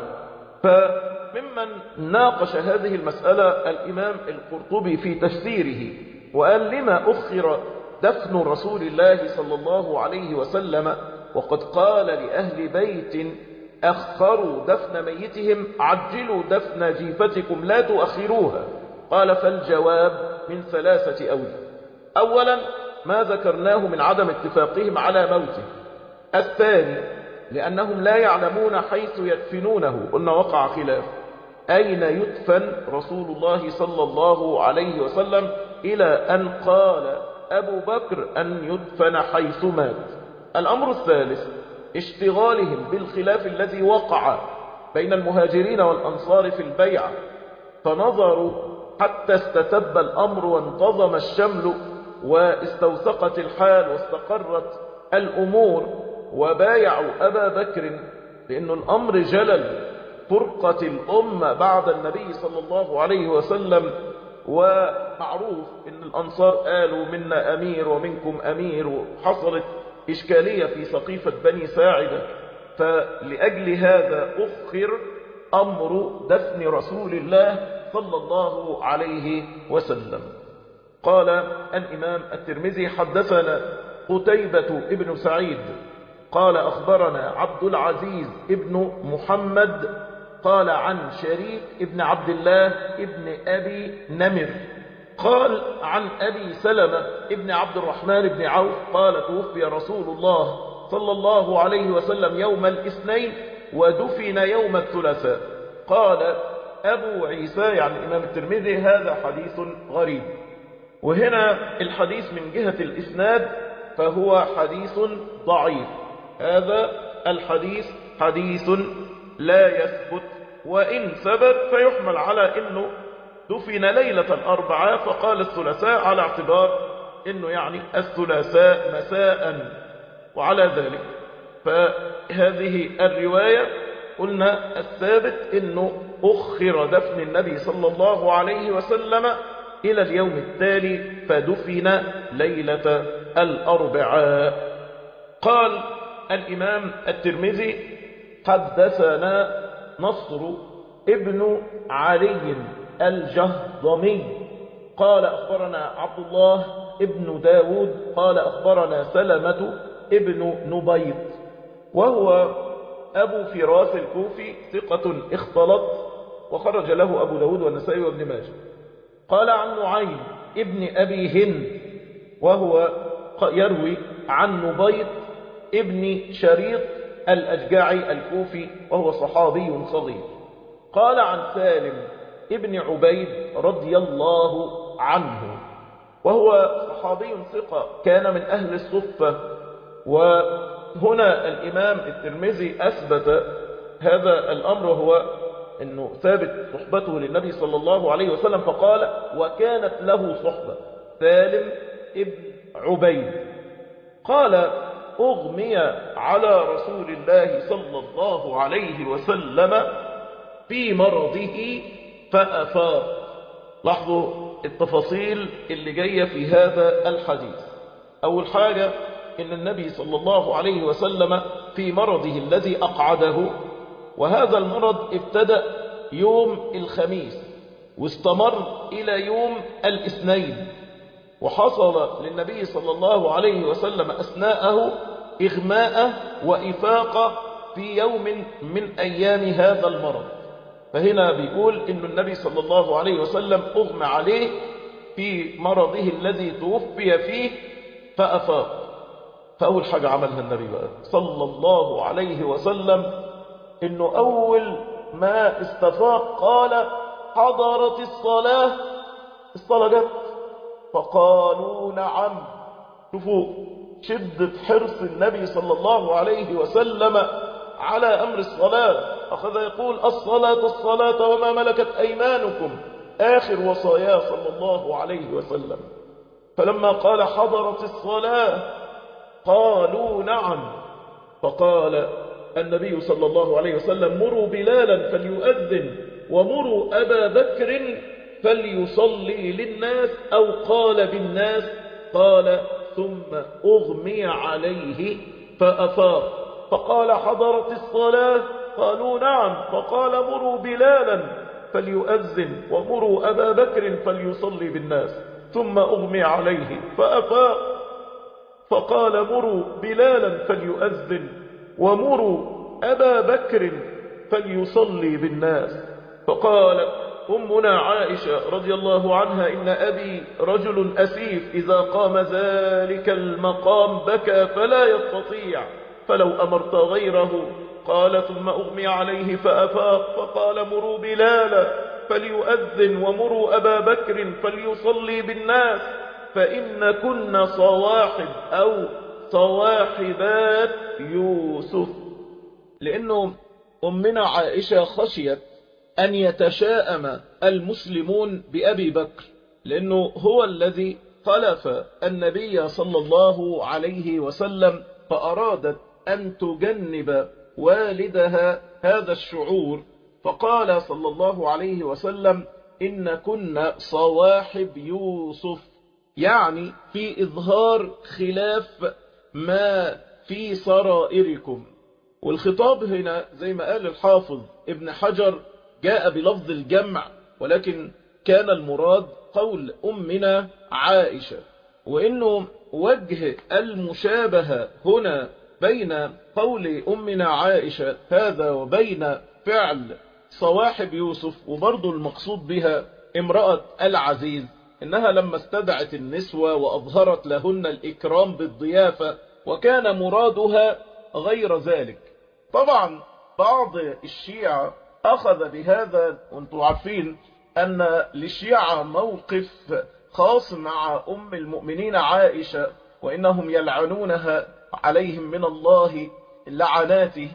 فممن ناقش هذه المسألة الإمام القرطبي في تفسيره وقال لما أخر دفن رسول الله صلى الله عليه وسلم وقد قال لأهل بيت أخروا دفن ميتهم عجلوا دفن جيفتكم لا تؤخروها. قال فالجواب من ثلاثة أوجه. أولا ما ذكرناه من عدم اتفاقهم على موته. الثاني لأنهم لا يعلمون حيث يدفنونه، قلنا وقع خلاف أين يدفن رسول الله صلى الله عليه وسلم إلى أن قال أبو بكر أن يدفن حيث مات. الأمر الثالث اشتغالهم بالخلاف الذي وقع بين المهاجرين والأنصار في البيعة، فنظروا حتى استتب الأمر وانتظم الشمل واستوثقت الحال واستقرت الأمور وبايعوا أبا بكر، لأن الأمر جلل فرقة الأمة بعد النبي صلى الله عليه وسلم ومعروف ان الانصار قالوا منا امير ومنكم امير، وحصلت اشكالية في سقيفة بني ساعدة، فلأجل هذا اخر امر دفن رسول الله صلى الله عليه وسلم. قال الامام الترمذي حدثنا قتيبة ابن سعيد قال اخبرنا عبد العزيز ابن محمد قال عن شريك ابن عبد الله ابن أبي نمر قال عن أبي سلمة ابن عبد الرحمن بن عوف قال توفي رسول الله صلى الله عليه وسلم يوم الاثنين ودفن يوم الثلاثاء. قال أبو عيسى يعني الإمام الترمذي هذا حديث غريب. وهنا الحديث من جهة الإسناد فهو حديث ضعيف، هذا الحديث حديث لا يثبت، وإن ثبت فيحمل على أنه دفن ليلة الأربعاء فقال الثلاثاء على اعتبار أنه يعني الثلاثاء مساء، وعلى ذلك فهذه الرواية قلنا الثابت أنه أخر دفن النبي صلى الله عليه وسلم إلى اليوم التالي فدفن ليلة الأربعاء. قال الإمام الترمذي حدثنا نصر ابن علي الجهضمي قال أخبرنا عبد الله ابن داود قال أخبرنا سلمة ابن نبيط وهو أبو فراس الكوفي ثقة اختلط وخرج له أبو داود والنسائي وابن ماجه. قال عن نعيم ابن أبي هند وهو يروي عن نبيط ابن شريط الأشجعي الكوفي وهو صحابي صغير. قال عن سالم ابن عبيد رضي الله عنه وهو صحابي ثقة كان من أهل الصفة. وهنا الإمام الترمذي أثبت هذا الأمر هو أنه ثابت صحبته للنبي صلى الله عليه وسلم فقال وكانت له صحبة سالم ابن عبيد. قال أغمي على رسول الله صلى الله عليه وسلم في مرضه فأفاق. لاحظوا التفاصيل اللي جاية في هذا الحديث. أول حاجة إن النبي صلى الله عليه وسلم في مرضه الذي أقعده، وهذا المرض ابتدأ يوم الخميس واستمر إلى يوم الاثنين، وحصل للنبي صلى الله عليه وسلم أثناءه إغماء وإفاقة في يوم من أيام هذا المرض. فهنا بيقول إن النبي صلى الله عليه وسلم أغمى عليه في مرضه الذي توفي فيه فأفاق. فأول حاجة عملها النبي بقى صلى الله عليه وسلم إنه أول ما استفاق قال حضرت الصلاة، الصلاة جت، فقالوا نعم. شوفوا شدة حرص النبي صلى الله عليه وسلم على أمر الصلاة، أخذ يقول الصلاة الصلاة وما ملكت أيمانكم، آخر وصاياه صلى الله عليه وسلم. فلما قال حضرت الصلاة قالوا نعم، فقال النبي صلى الله عليه وسلم مروا بلالا فليؤذن ومروا أبا بكر فليصلي للناس، أو قال بالناس. قال ثم أغمي عليه فأفاق فقال حضرت الصلاة قالوا نعم، فقال مروا بلالا فليؤذن ومروا أبا بكر فليصلي بالناس، ثم أغمي عليه فأفاق فقال مروا بلالا فليؤذن ومروا أبا بكر فليصلي بالناس. فقالت أمنا عائشة رضي الله عنها إن أبي رجل أسيف إذا قام ذلك المقام بكى فلا يستطيع، فلو أمرت غيره. قال ثم أغمي عليه فأفاق فقال مروا بلالا فليؤذن ومروا أبا بكر فليصلي بالناس، فإن كن صواحب أو صواحبات يوسف. لأنه أمنا عائشة خشيت أن يتشاءم المسلمون بأبي بكر، لأنه هو الذي خلف النبي صلى الله عليه وسلم، فأرادت أن تجنب والدها هذا الشعور. فقال صلى الله عليه وسلم إن كنا صواحب يوسف، يعني في إظهار خلاف ما في سرائركم. والخطاب هنا زي ما قال الحافظ ابن حجر جاء بلفظ الجمع، ولكن كان المراد قول أمنا عائشة، وإنه وجه المشابهة هنا بين قول أمنا عائشة هذا وبين فعل صواحب يوسف، وبرضو المقصود بها امرأة العزيز، إنها لما استدعت النسوة وأظهرت لهن الإكرام بالضيافة وكان مرادها غير ذلك. طبعا بعض الشيعة أخذ بهذا، وانتم عارفين أن للشيعة موقف خاص مع أم المؤمنين عائشة، وإنهم يلعنونها عليهم من الله لعناته،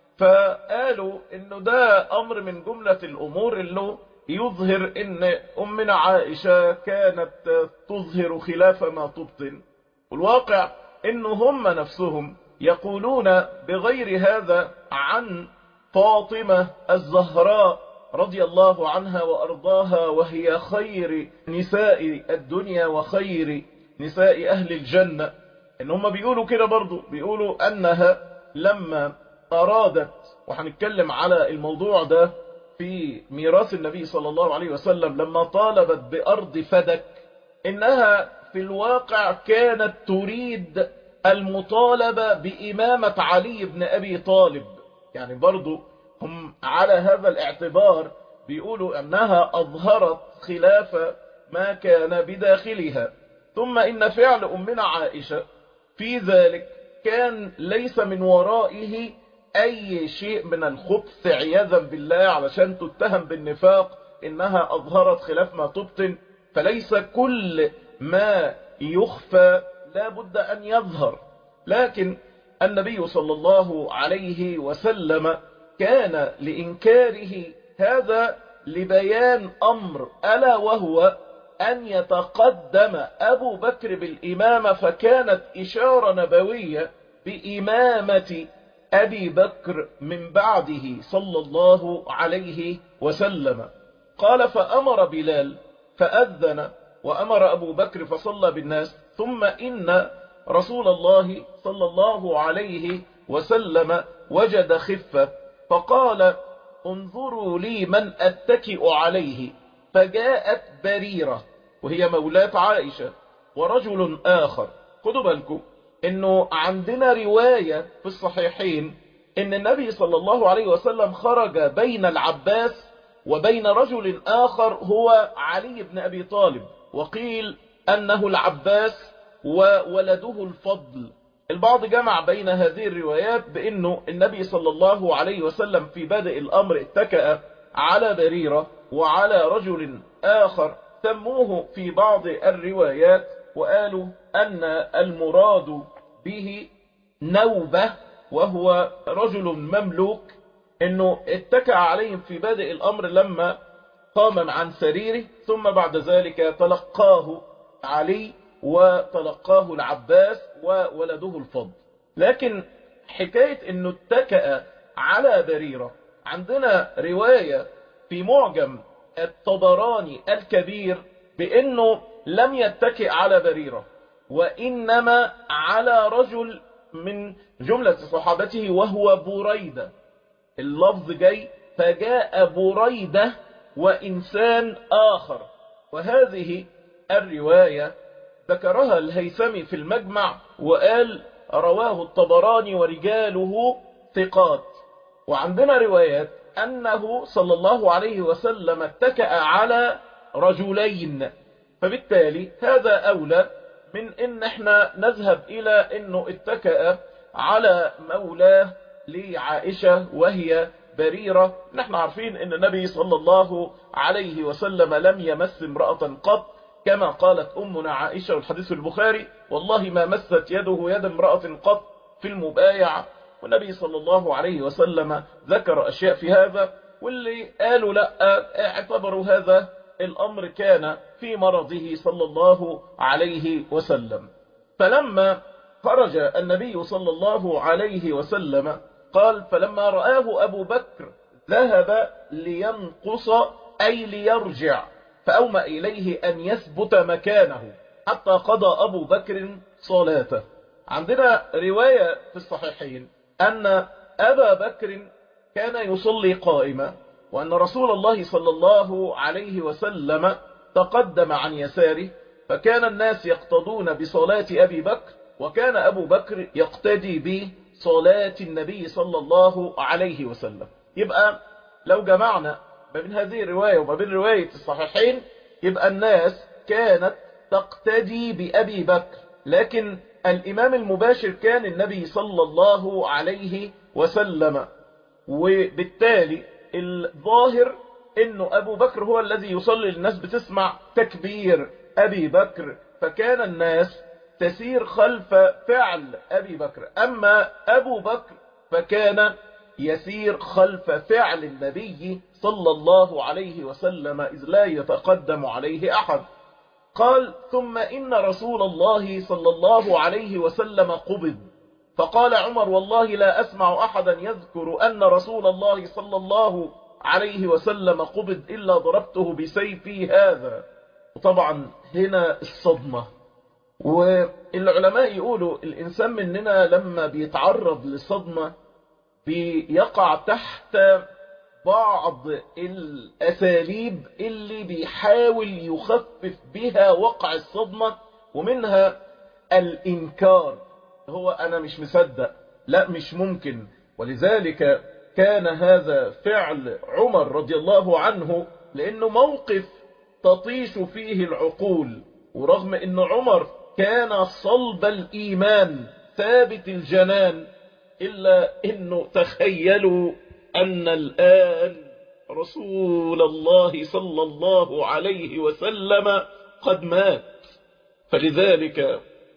فقالوا إنه ده أمر من جملة الأمور اللي يظهر إن أمنا عائشة كانت تظهر خلاف ما تبطن. والواقع إنه هم نفسهم يقولون بغير هذا عن فاطمة الزهراء رضي الله عنها وأرضاها، وهي خير نساء الدنيا وخير نساء أهل الجنة. إن هم بيقولوا كده برضو، بيقولوا أنها لما أرادت، وهنتكلم على الموضوع ده في ميراث النبي صلى الله عليه وسلم، لما طالبت بأرض فدك، إنها في الواقع كانت تريد المطالبة بإمامة علي بن أبي طالب. يعني برضو هم على هذا الاعتبار بيقولوا أنها أظهرت خلاف ما كان بداخلها. ثم إن فعل أمنا عائشة في ذلك كان ليس من ورائه أي شيء من الخبث عياذا بالله علشان تتهم بالنفاق، إنها أظهرت خلاف ما تبطن. فليس كل ما يخفى لا بد أن يظهر، لكن النبي صلى الله عليه وسلم كان لإنكاره هذا لبيان أمر، ألا وهو أن يتقدم أبو بكر بالإمامة، فكانت إشارة نبوية بإمامة أبي بكر من بعده صلى الله عليه وسلم. قال فأمر بلال فأذن، وأمر أبو بكر فصلى بالناس، ثم إن رسول الله صلى الله عليه وسلم وجد خفة فقال انظروا لي من أتكئ عليه، فجاءت بريرة وهي مولاة عائشة ورجل آخر. خدوا بالكم انه عندنا رواية في الصحيحين ان النبي صلى الله عليه وسلم خرج بين العباس وبين رجل آخر هو علي بن أبي طالب، وقيل أنه العباس وولده الفضل. البعض جمع بين هذه الروايات بأنه النبي صلى الله عليه وسلم في بدء الأمر اتكأ على بريرة وعلى رجل آخر، سموه في بعض الروايات وقالوا أن المراد به نوبة وهو رجل مملوك، انه اتكأ عليهم في بادئ الامر لما قام عن سريره، ثم بعد ذلك تلقاه علي وتلقاه العباس وولده الفضل. لكن حكاية انه اتكأ على بريرة، عندنا رواية في معجم الطبراني الكبير بانه لم يتكئ على بريرة، وانما على رجل من جملة صحابته وهو بريدة. اللفظ جاي فجاء بريدة وإنسان آخر. وهذه الرواية ذكرها الهيثمي في المجمع وقال رواه الطبراني ورجاله ثقات. وعندنا روايات أنه صلى الله عليه وسلم اتكأ على رجلين، فبالتالي هذا أولى من إن احنا نذهب إلى إنه اتكأ على مولاه لعائشة وهي بريرة. نحن عارفين ان النبي صلى الله عليه وسلم لم يمس امرأة قط، كما قالت أمنا عائشة والحديث البخاري والله ما مست يده يد امرأة قط في المبايعة. والنبي صلى الله عليه وسلم ذكر أشياء في هذا، واللي قالوا لا اعتبروا هذا الأمر كان في مرضه صلى الله عليه وسلم. فلما خرج النبي صلى الله عليه وسلم قال فلما رآه أبو بكر ذهب لينقص أي ليرجع فأومأ إليه أن يثبت مكانه حتى قضى أبو بكر صلاته. عندنا رواية في الصحيحين أن أبا بكر كان يصلي قائما، وأن رسول الله صلى الله عليه وسلم تقدم عن يساره، فكان الناس يقتدون بصلاة أبي بكر، وكان أبو بكر يقتدي بصلاة النبي صلى الله عليه وسلم. يبقى لو جمعنا ما بين هذه الرواية وما بين رواية الصحيحين، يبقى الناس كانت تقتدي بأبي بكر، لكن الإمام المباشر كان النبي صلى الله عليه وسلم. وبالتالي الظاهر انه ابو بكر هو الذي يصلي، الناس بتسمع تكبير ابي بكر، فكان الناس تسير خلف فعل ابي بكر. اما ابو بكر فكان يسير خلف فعل النبي صلى الله عليه وسلم، اذ لا يتقدم عليه احد. قال: ثم ان رسول الله صلى الله عليه وسلم قبض، فقال عمر: والله لا أسمع أحدا يذكر أن رسول الله صلى الله عليه وسلم قبض إلا ضربته بسيفي هذا. وطبعا هنا الصدمة. والعلماء يقولوا الإنسان مننا لما بيتعرض لصدمة بيقع تحت بعض الأساليب اللي بيحاول يخفف بها وقع الصدمة، ومنها الإنكار. هو أنا مش مصدق، لا مش ممكن. ولذلك كان هذا فعل عمر رضي الله عنه، لأنه موقف تطيش فيه العقول. ورغم أن عمر كان صلب الإيمان ثابت الجنان، إلا أنه تخيلوا أن الآن رسول الله صلى الله عليه وسلم قد مات. فلذلك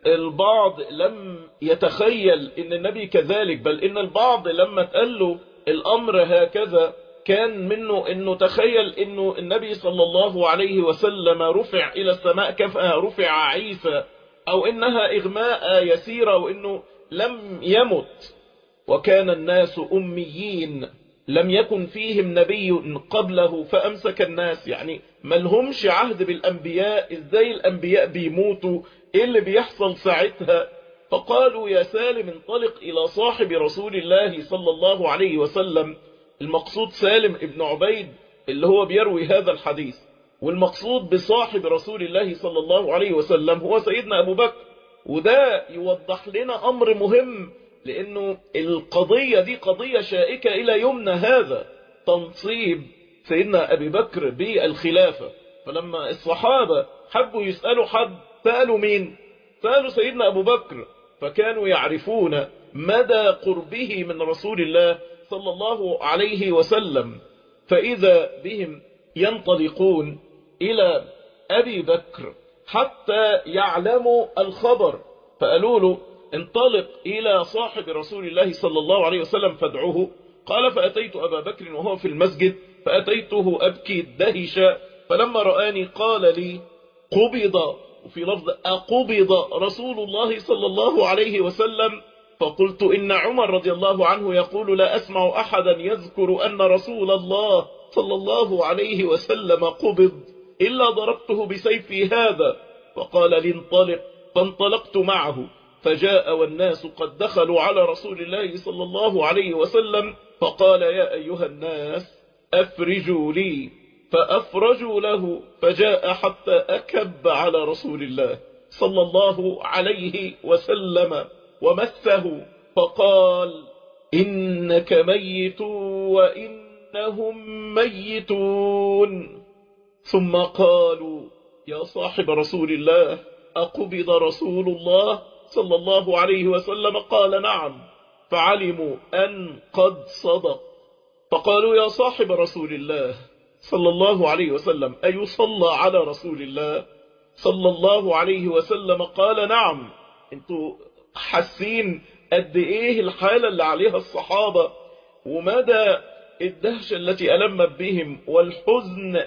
البعض لم يتخيل ان النبي كذلك، بل ان البعض لما تقال له الامر هكذا كان منه انه تخيل انه النبي صلى الله عليه وسلم رفع الى السماء كما رفع عيسى، او انها اغماء يسيرة وانه لم يمت. وكان الناس اميين لم يكن فيهم نبي قبله فامسك الناس، يعني ملهمش عهد بالانبياء، ازاي الانبياء بيموتوا، ايه اللي بيحصل ساعتها؟ فقالوا: يا سالم انطلق الى صاحب رسول الله صلى الله عليه وسلم. المقصود سالم ابن عبيد اللي هو بيروي هذا الحديث، والمقصود بصاحب رسول الله صلى الله عليه وسلم هو سيدنا ابو بكر. وده يوضح لنا امر مهم، لانه القضية دي قضية شائكة الى يومنا هذا، تنصيب سيدنا ابي بكر بالخلافة. فلما الصحابة حبوا يسألوا حد سألوا مين؟ سألوا سيدنا أبو بكر، فكانوا يعرفون مدى قربه من رسول الله صلى الله عليه وسلم. فإذا بهم ينطلقون إلى أبي بكر حتى يعلموا الخبر، فقالوا له: انطلق إلى صاحب رسول الله صلى الله عليه وسلم فادعوه. قال: فأتيت أبا بكر وهو في المسجد، فأتيته أبكي دهشا، فلما رآني قال لي: قبض، وفي لفظ أقبض رسول الله صلى الله عليه وسلم. فقلت: إن عمر رضي الله عنه يقول: لا أسمع أحدا يذكر أن رسول الله صلى الله عليه وسلم قبض إلا ضربته بسيفي هذا. فقال لي: انطلق. فانطلقت معه، فجاء والناس قد دخلوا على رسول الله صلى الله عليه وسلم، فقال: يا أيها الناس أفرجوا لي، فأفرجوا له، فجاء حتى أكب على رسول الله صلى الله عليه وسلم ومسه، فقال: إنك ميت وإنهم ميتون. ثم قالوا: يا صاحب رسول الله أقبض رسول الله صلى الله عليه وسلم؟ قال: نعم. فعلموا أن قد صدق، فقالوا: يا صاحب رسول الله صلى الله عليه وسلم أيصلى على رسول الله صلى الله عليه وسلم؟ قال: نعم. انتوا حاسين قد ايه الحالة اللي عليها الصحابة، ومدى الدهشة التي ألمت بهم والحزن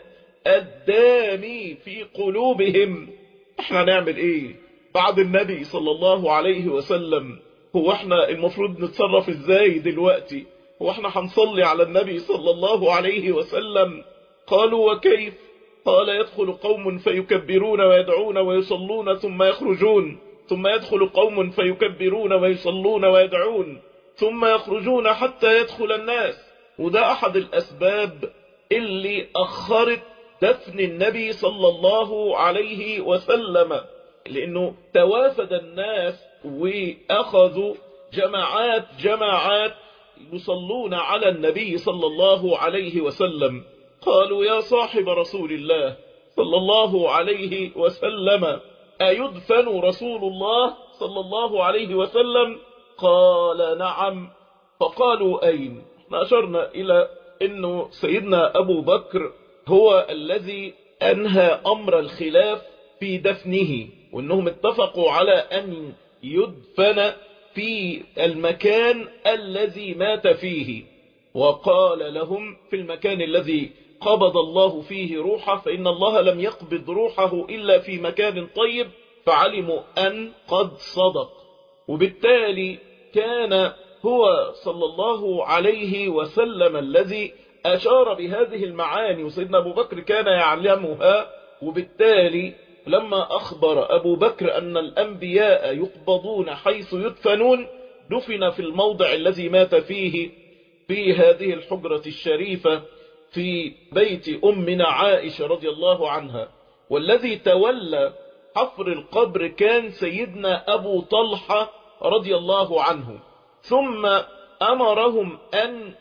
الدامي في قلوبهم. احنا نعمل ايه بعد النبي صلى الله عليه وسلم؟ هو احنا المفروض نتصرف ازاي دلوقتي؟ هو احنا هنصلي على النبي صلى الله عليه وسلم؟ قالوا: وكيف؟ قال يدخل قوم فيكبرون ويدعون ويصلون ثم يخرجون، ثم يدخل قوم فيكبرون ويصلون ويدعون ثم يخرجون حتى يدخل الناس. وده أحد الأسباب اللي أخرت دفن النبي صلى الله عليه وسلم، لأنه توافد الناس وأخذوا جماعات جماعات يصلون على النبي صلى الله عليه وسلم. قالوا يا صاحب رسول الله صلى الله عليه وسلم أيدفن رسول الله صلى الله عليه وسلم؟ قال نعم. فقالوا أين؟ احنا أشرنا إلى أنه سيدنا أبو بكر هو الذي أنهى أمر الخلاف في دفنه، وأنهم اتفقوا على أن يدفن في المكان الذي مات فيه، وقال لهم في المكان الذي قبض الله فيه روحه، فإن الله لم يقبض روحه إلا في مكان طيب، فعلموا أن قد صدق. وبالتالي كان هو صلى الله عليه وسلم الذي أشار بهذه المعاني، وسيدنا أبو بكر كان يعلمها. وبالتالي لما أخبر أبو بكر أن الأنبياء يقبضون حيث يدفنون، دفن في الموضع الذي مات فيه، في هذه الحجرة الشريفة في بيت أمنا عائشة رضي الله عنها. والذي تولى حفر القبر كان سيدنا أبو طلحة رضي الله عنه، ثم أمرهم أن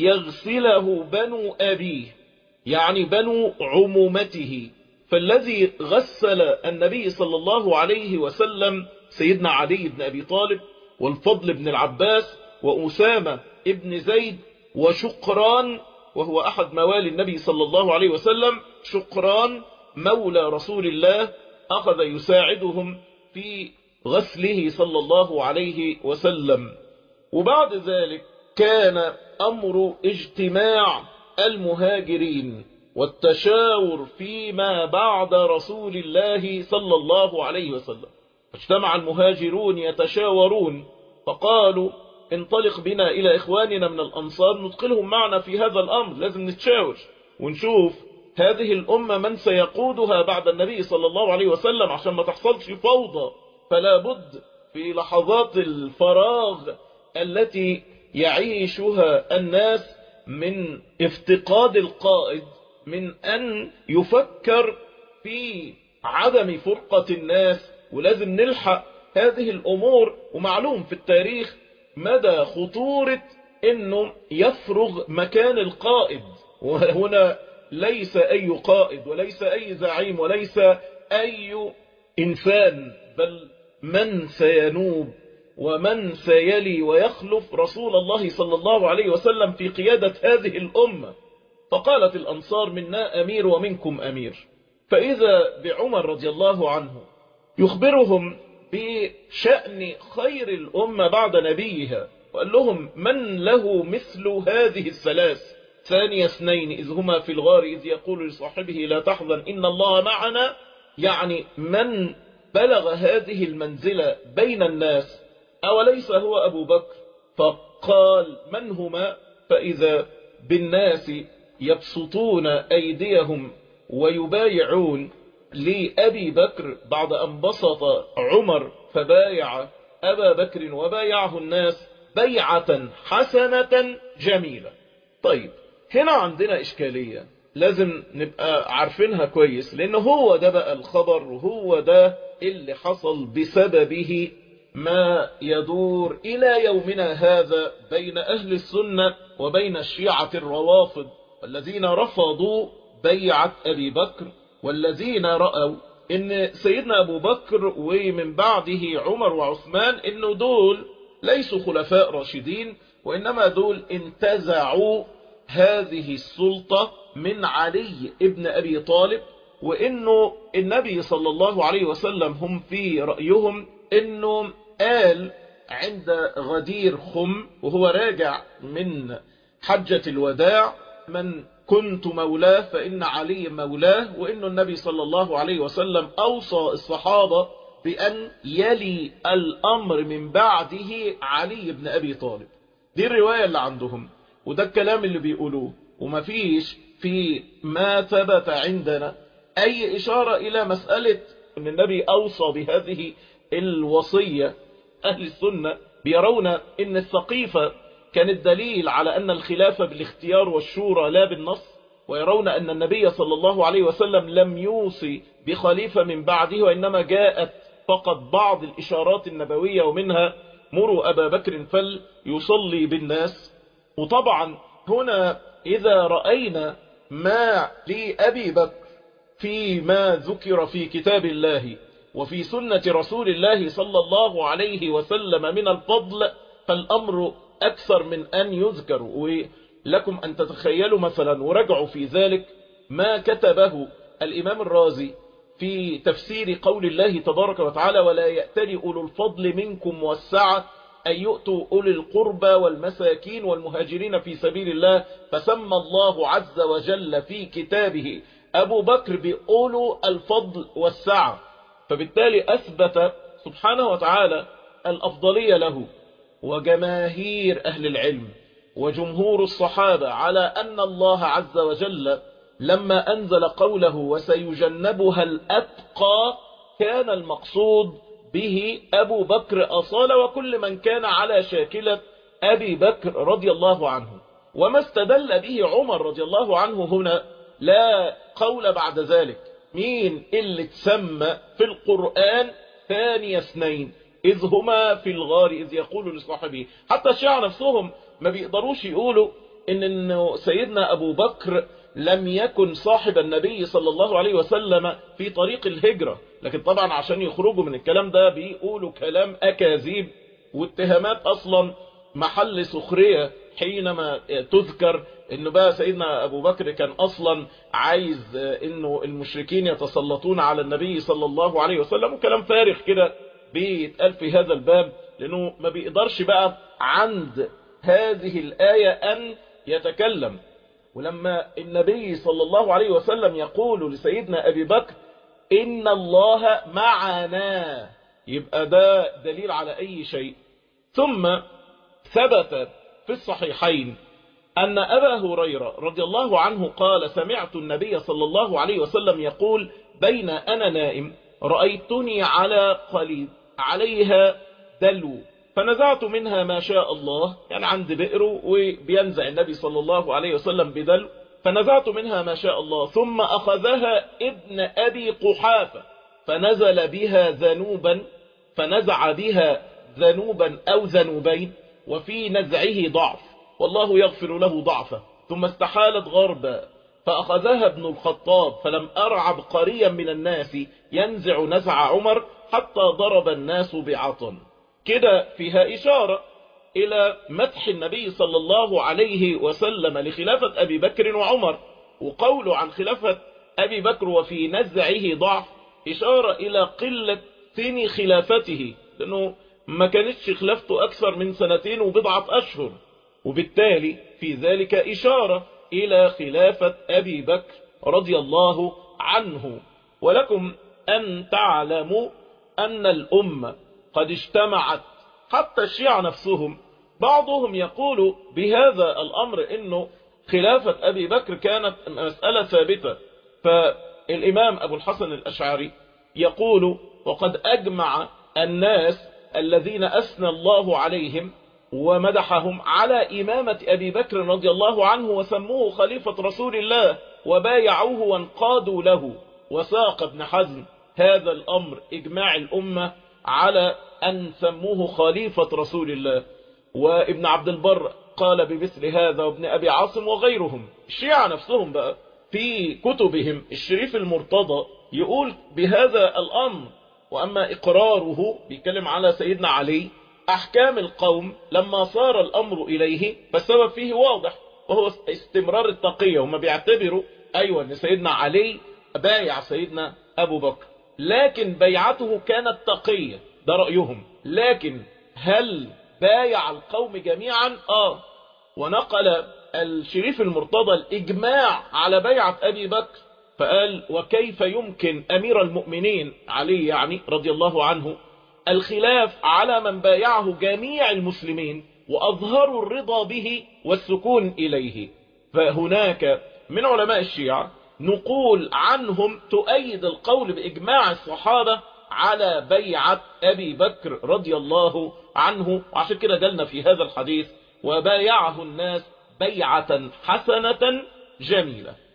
يغسله بنو أبيه، يعني بنو عمومته. فالذي غسل النبي صلى الله عليه وسلم سيدنا علي بن أبي طالب، والفضل بن العباس، وأسامة ابن زيد، وشقران وهو أحد موالي النبي صلى الله عليه وسلم. شقران مولى رسول الله أخذ يساعدهم في غسله صلى الله عليه وسلم. وبعد ذلك كان أمر اجتماع المهاجرين والتشاور فيما بعد رسول الله صلى الله عليه وسلم. اجتمع المهاجرون يتشاورون، فقالوا انطلق بنا إلى إخواننا من الأنصار ندخلهم معنا في هذا الأمر. لازم نتشاور ونشوف هذه الأمة من سيقودها بعد النبي صلى الله عليه وسلم عشان ما تحصلش فوضى. فلا بد في لحظات الفراغ التي يعيشها الناس من افتقاد القائد من أن يفكر في عدم فرقة الناس، ولازم نلحق هذه الأمور. ومعلوم في التاريخ مدى خطورة أنه يفرغ مكان القائد، وهنا ليس أي قائد وليس أي زعيم وليس أي إنسان، بل من سينوب ومن سيلي ويخلف رسول الله صلى الله عليه وسلم في قيادة هذه الأمة. فقالت الأنصار منا أمير ومنكم أمير. فإذا بعمر رضي الله عنه يخبرهم بشأن خير الأمة بعد نبيها، وقال لهم من له مثل هذه الثلاث، ثاني اثنين إذ هما في الغار إذ يقول لصاحبه لا تحزن إن الله معنا، يعني من بلغ هذه المنزلة بين الناس أوليس هو أبو بكر؟ فقال من هما؟ فإذا بالناس يبسطون أيديهم ويبايعون لأبي بكر بعد أن بسط عمر فبايع أبا بكر وبايعه الناس بيعة حسنة جميلة. طيب هنا عندنا إشكالية لازم نبقى عارفينها كويس، لأنه هو ده بقى الخبر، وهو ده اللي حصل بسببه ما يدور إلى يومنا هذا بين أهل السنة وبين الشيعة الروافض، والذين رفضوا بيعة أبي بكر، والذين رأوا إن سيدنا أبو بكر ومن بعده عمر وعثمان إنه دول ليسوا خلفاء راشدين، وإنما دول انتزعوا هذه السلطة من علي ابن أبي طالب، وإنه النبي صلى الله عليه وسلم هم في رأيهم إنه قال عند غدير خم وهو راجع من حجة الوداع من كنت مولاه فإن علي مولاه، وإنه النبي صلى الله عليه وسلم أوصى الصحابة بأن يلي الأمر من بعده علي بن أبي طالب. دي الرواية اللي عندهم وده الكلام اللي بيقولوه، وما فيش في ما ثبت عندنا أي إشارة إلى مسألة أن النبي أوصى بهذه الوصية. أهل السنة بيرون أن السقيفة كانت دليل على أن الخلافة بالاختيار والشورى لا بالنص، ويرون أن النبي صلى الله عليه وسلم لم يوصي بخليفة من بعده، وإنما جاءت فقط بعض الإشارات النبوية، ومنها مروا أبا بكر فليصلي بالناس. وطبعا هنا إذا رأينا ما لأبي بكر فيما ذكر في كتاب الله وفي سنة رسول الله صلى الله عليه وسلم من الفضل، فالأمر أكثر من أن يذكر. ولكم أن تتخيلوا مثلا ورجعوا في ذلك ما كتبه الإمام الرازي في تفسير قول الله تبارك وتعالى: ولا يأتل أولو الفضل منكم والسعة أن يؤتوا أولي القربى والمساكين والمهاجرين في سبيل الله، فسمى الله عز وجل في كتابه أبو بكر بأولو الفضل والسعة، فبالتالي أثبت سبحانه وتعالى الأفضلية له. وجماهير أهل العلم وجمهور الصحابة على أن الله عز وجل لما أنزل قوله وسيجنبها الأتقى كان المقصود به أبو بكر أصالة وكل من كان على شاكلة أبي بكر رضي الله عنه. وما استدل به عمر رضي الله عنه هنا لا قول بعد ذلك. مين اللي تسمى في القرآن ثاني اثنين إذ هما في الغار إذ يقول لصاحبه؟ حتى الشيعة نفسهم ما بيقدروش يقولوا إن إنه سيدنا أبو بكر لم يكن صاحب النبي صلى الله عليه وسلم في طريق الهجرة، لكن طبعا عشان يخرجوا من الكلام ده بيقولوا كلام أكاذيب واتهامات أصلا محل سخرية، حينما تذكر إنه بقى سيدنا أبو بكر كان أصلا عايز إنه المشركين يتسلطون على النبي صلى الله عليه وسلم، وكلام فارغ كده بيتقال في هذا الباب، لأنه ما بيقدرش بقى عند هذه الآية أن يتكلم. ولما النبي صلى الله عليه وسلم يقول لسيدنا أبي بكر إن الله معنا، يبقى ده دليل على أي شيء. ثم ثبت في الصحيحين أن أبا هريرة رضي الله عنه قال سمعت النبي صلى الله عليه وسلم يقول بين أنا نائم رأيتني على قليب عليها دلو فنزعت منها ما شاء الله، يعني عند بئره وبينزع النبي صلى الله عليه وسلم بدلو، فنزعت منها ما شاء الله، ثم أخذها ابن أبي قحافة فنزل بها ذنوبا فنزع بها ذنوبا أو ذنوبين، وفي نزعه ضعف والله يغفر له ضعفه، ثم استحالت غربا فأخذها ابن الخطاب فلم أر عبقريا من الناس ينزع نزع عمر حتى ضرب الناس بعطن. كده فيها إشارة إلى مدح النبي صلى الله عليه وسلم لخلافة أبي بكر وعمر، وقوله عن خلافة أبي بكر وفي نزعه ضعف إشارة إلى قلة سن خلافته، لأنه ما كانتش خلافته أكثر من سنتين وبضعة أشهر، وبالتالي في ذلك إشارة إلى خلافة أبي بكر رضي الله عنه. ولكم أن تعلموا أن الأمة قد اجتمعت، حتى الشيعة نفسهم بعضهم يقول بهذا الأمر إنه خلافة أبي بكر كانت مسألة ثابتة. فالإمام أبو الحسن الأشعري يقول وقد أجمع الناس الذين أثنى الله عليهم ومدحهم على إمامة أبي بكر رضي الله عنه وسموه خليفة رسول الله وبايعوه وانقادوا له. وساق ابن حزم هذا الأمر إجماع الأمة على أن سموه خليفة رسول الله، وابن عبد البر قال بمثل هذا وابن أبي عاصم وغيرهم. الشيعة نفسهم بقى في كتبهم الشريف المرتضى يقول بهذا الأمر. وأما إقراره بيتكلم على سيدنا علي أحكام القوم لما صار الأمر إليه فالسبب فيه واضح وهو استمرار التقية، وما بيعتبروا أيوة أن سيدنا علي بايع سيدنا أبو بكر، لكن بيعته كانت تقية، ده رأيهم. لكن هل بايع القوم جميعا؟ آه. ونقل الشريف المرتضى الإجماع على بيعة أبي بكر، فقال وكيف يمكن أمير المؤمنين علي يعني رضي الله عنه الخلاف على من بايعه جميع المسلمين وأظهروا الرضا به والسكون إليه. فهناك من علماء الشيعة نقول عنهم تؤيد القول بإجماع الصحابة على بيعة أبي بكر رضي الله عنه. وعشان كده جالنا في هذا الحديث وبايعه الناس بيعة حسنة جميلة.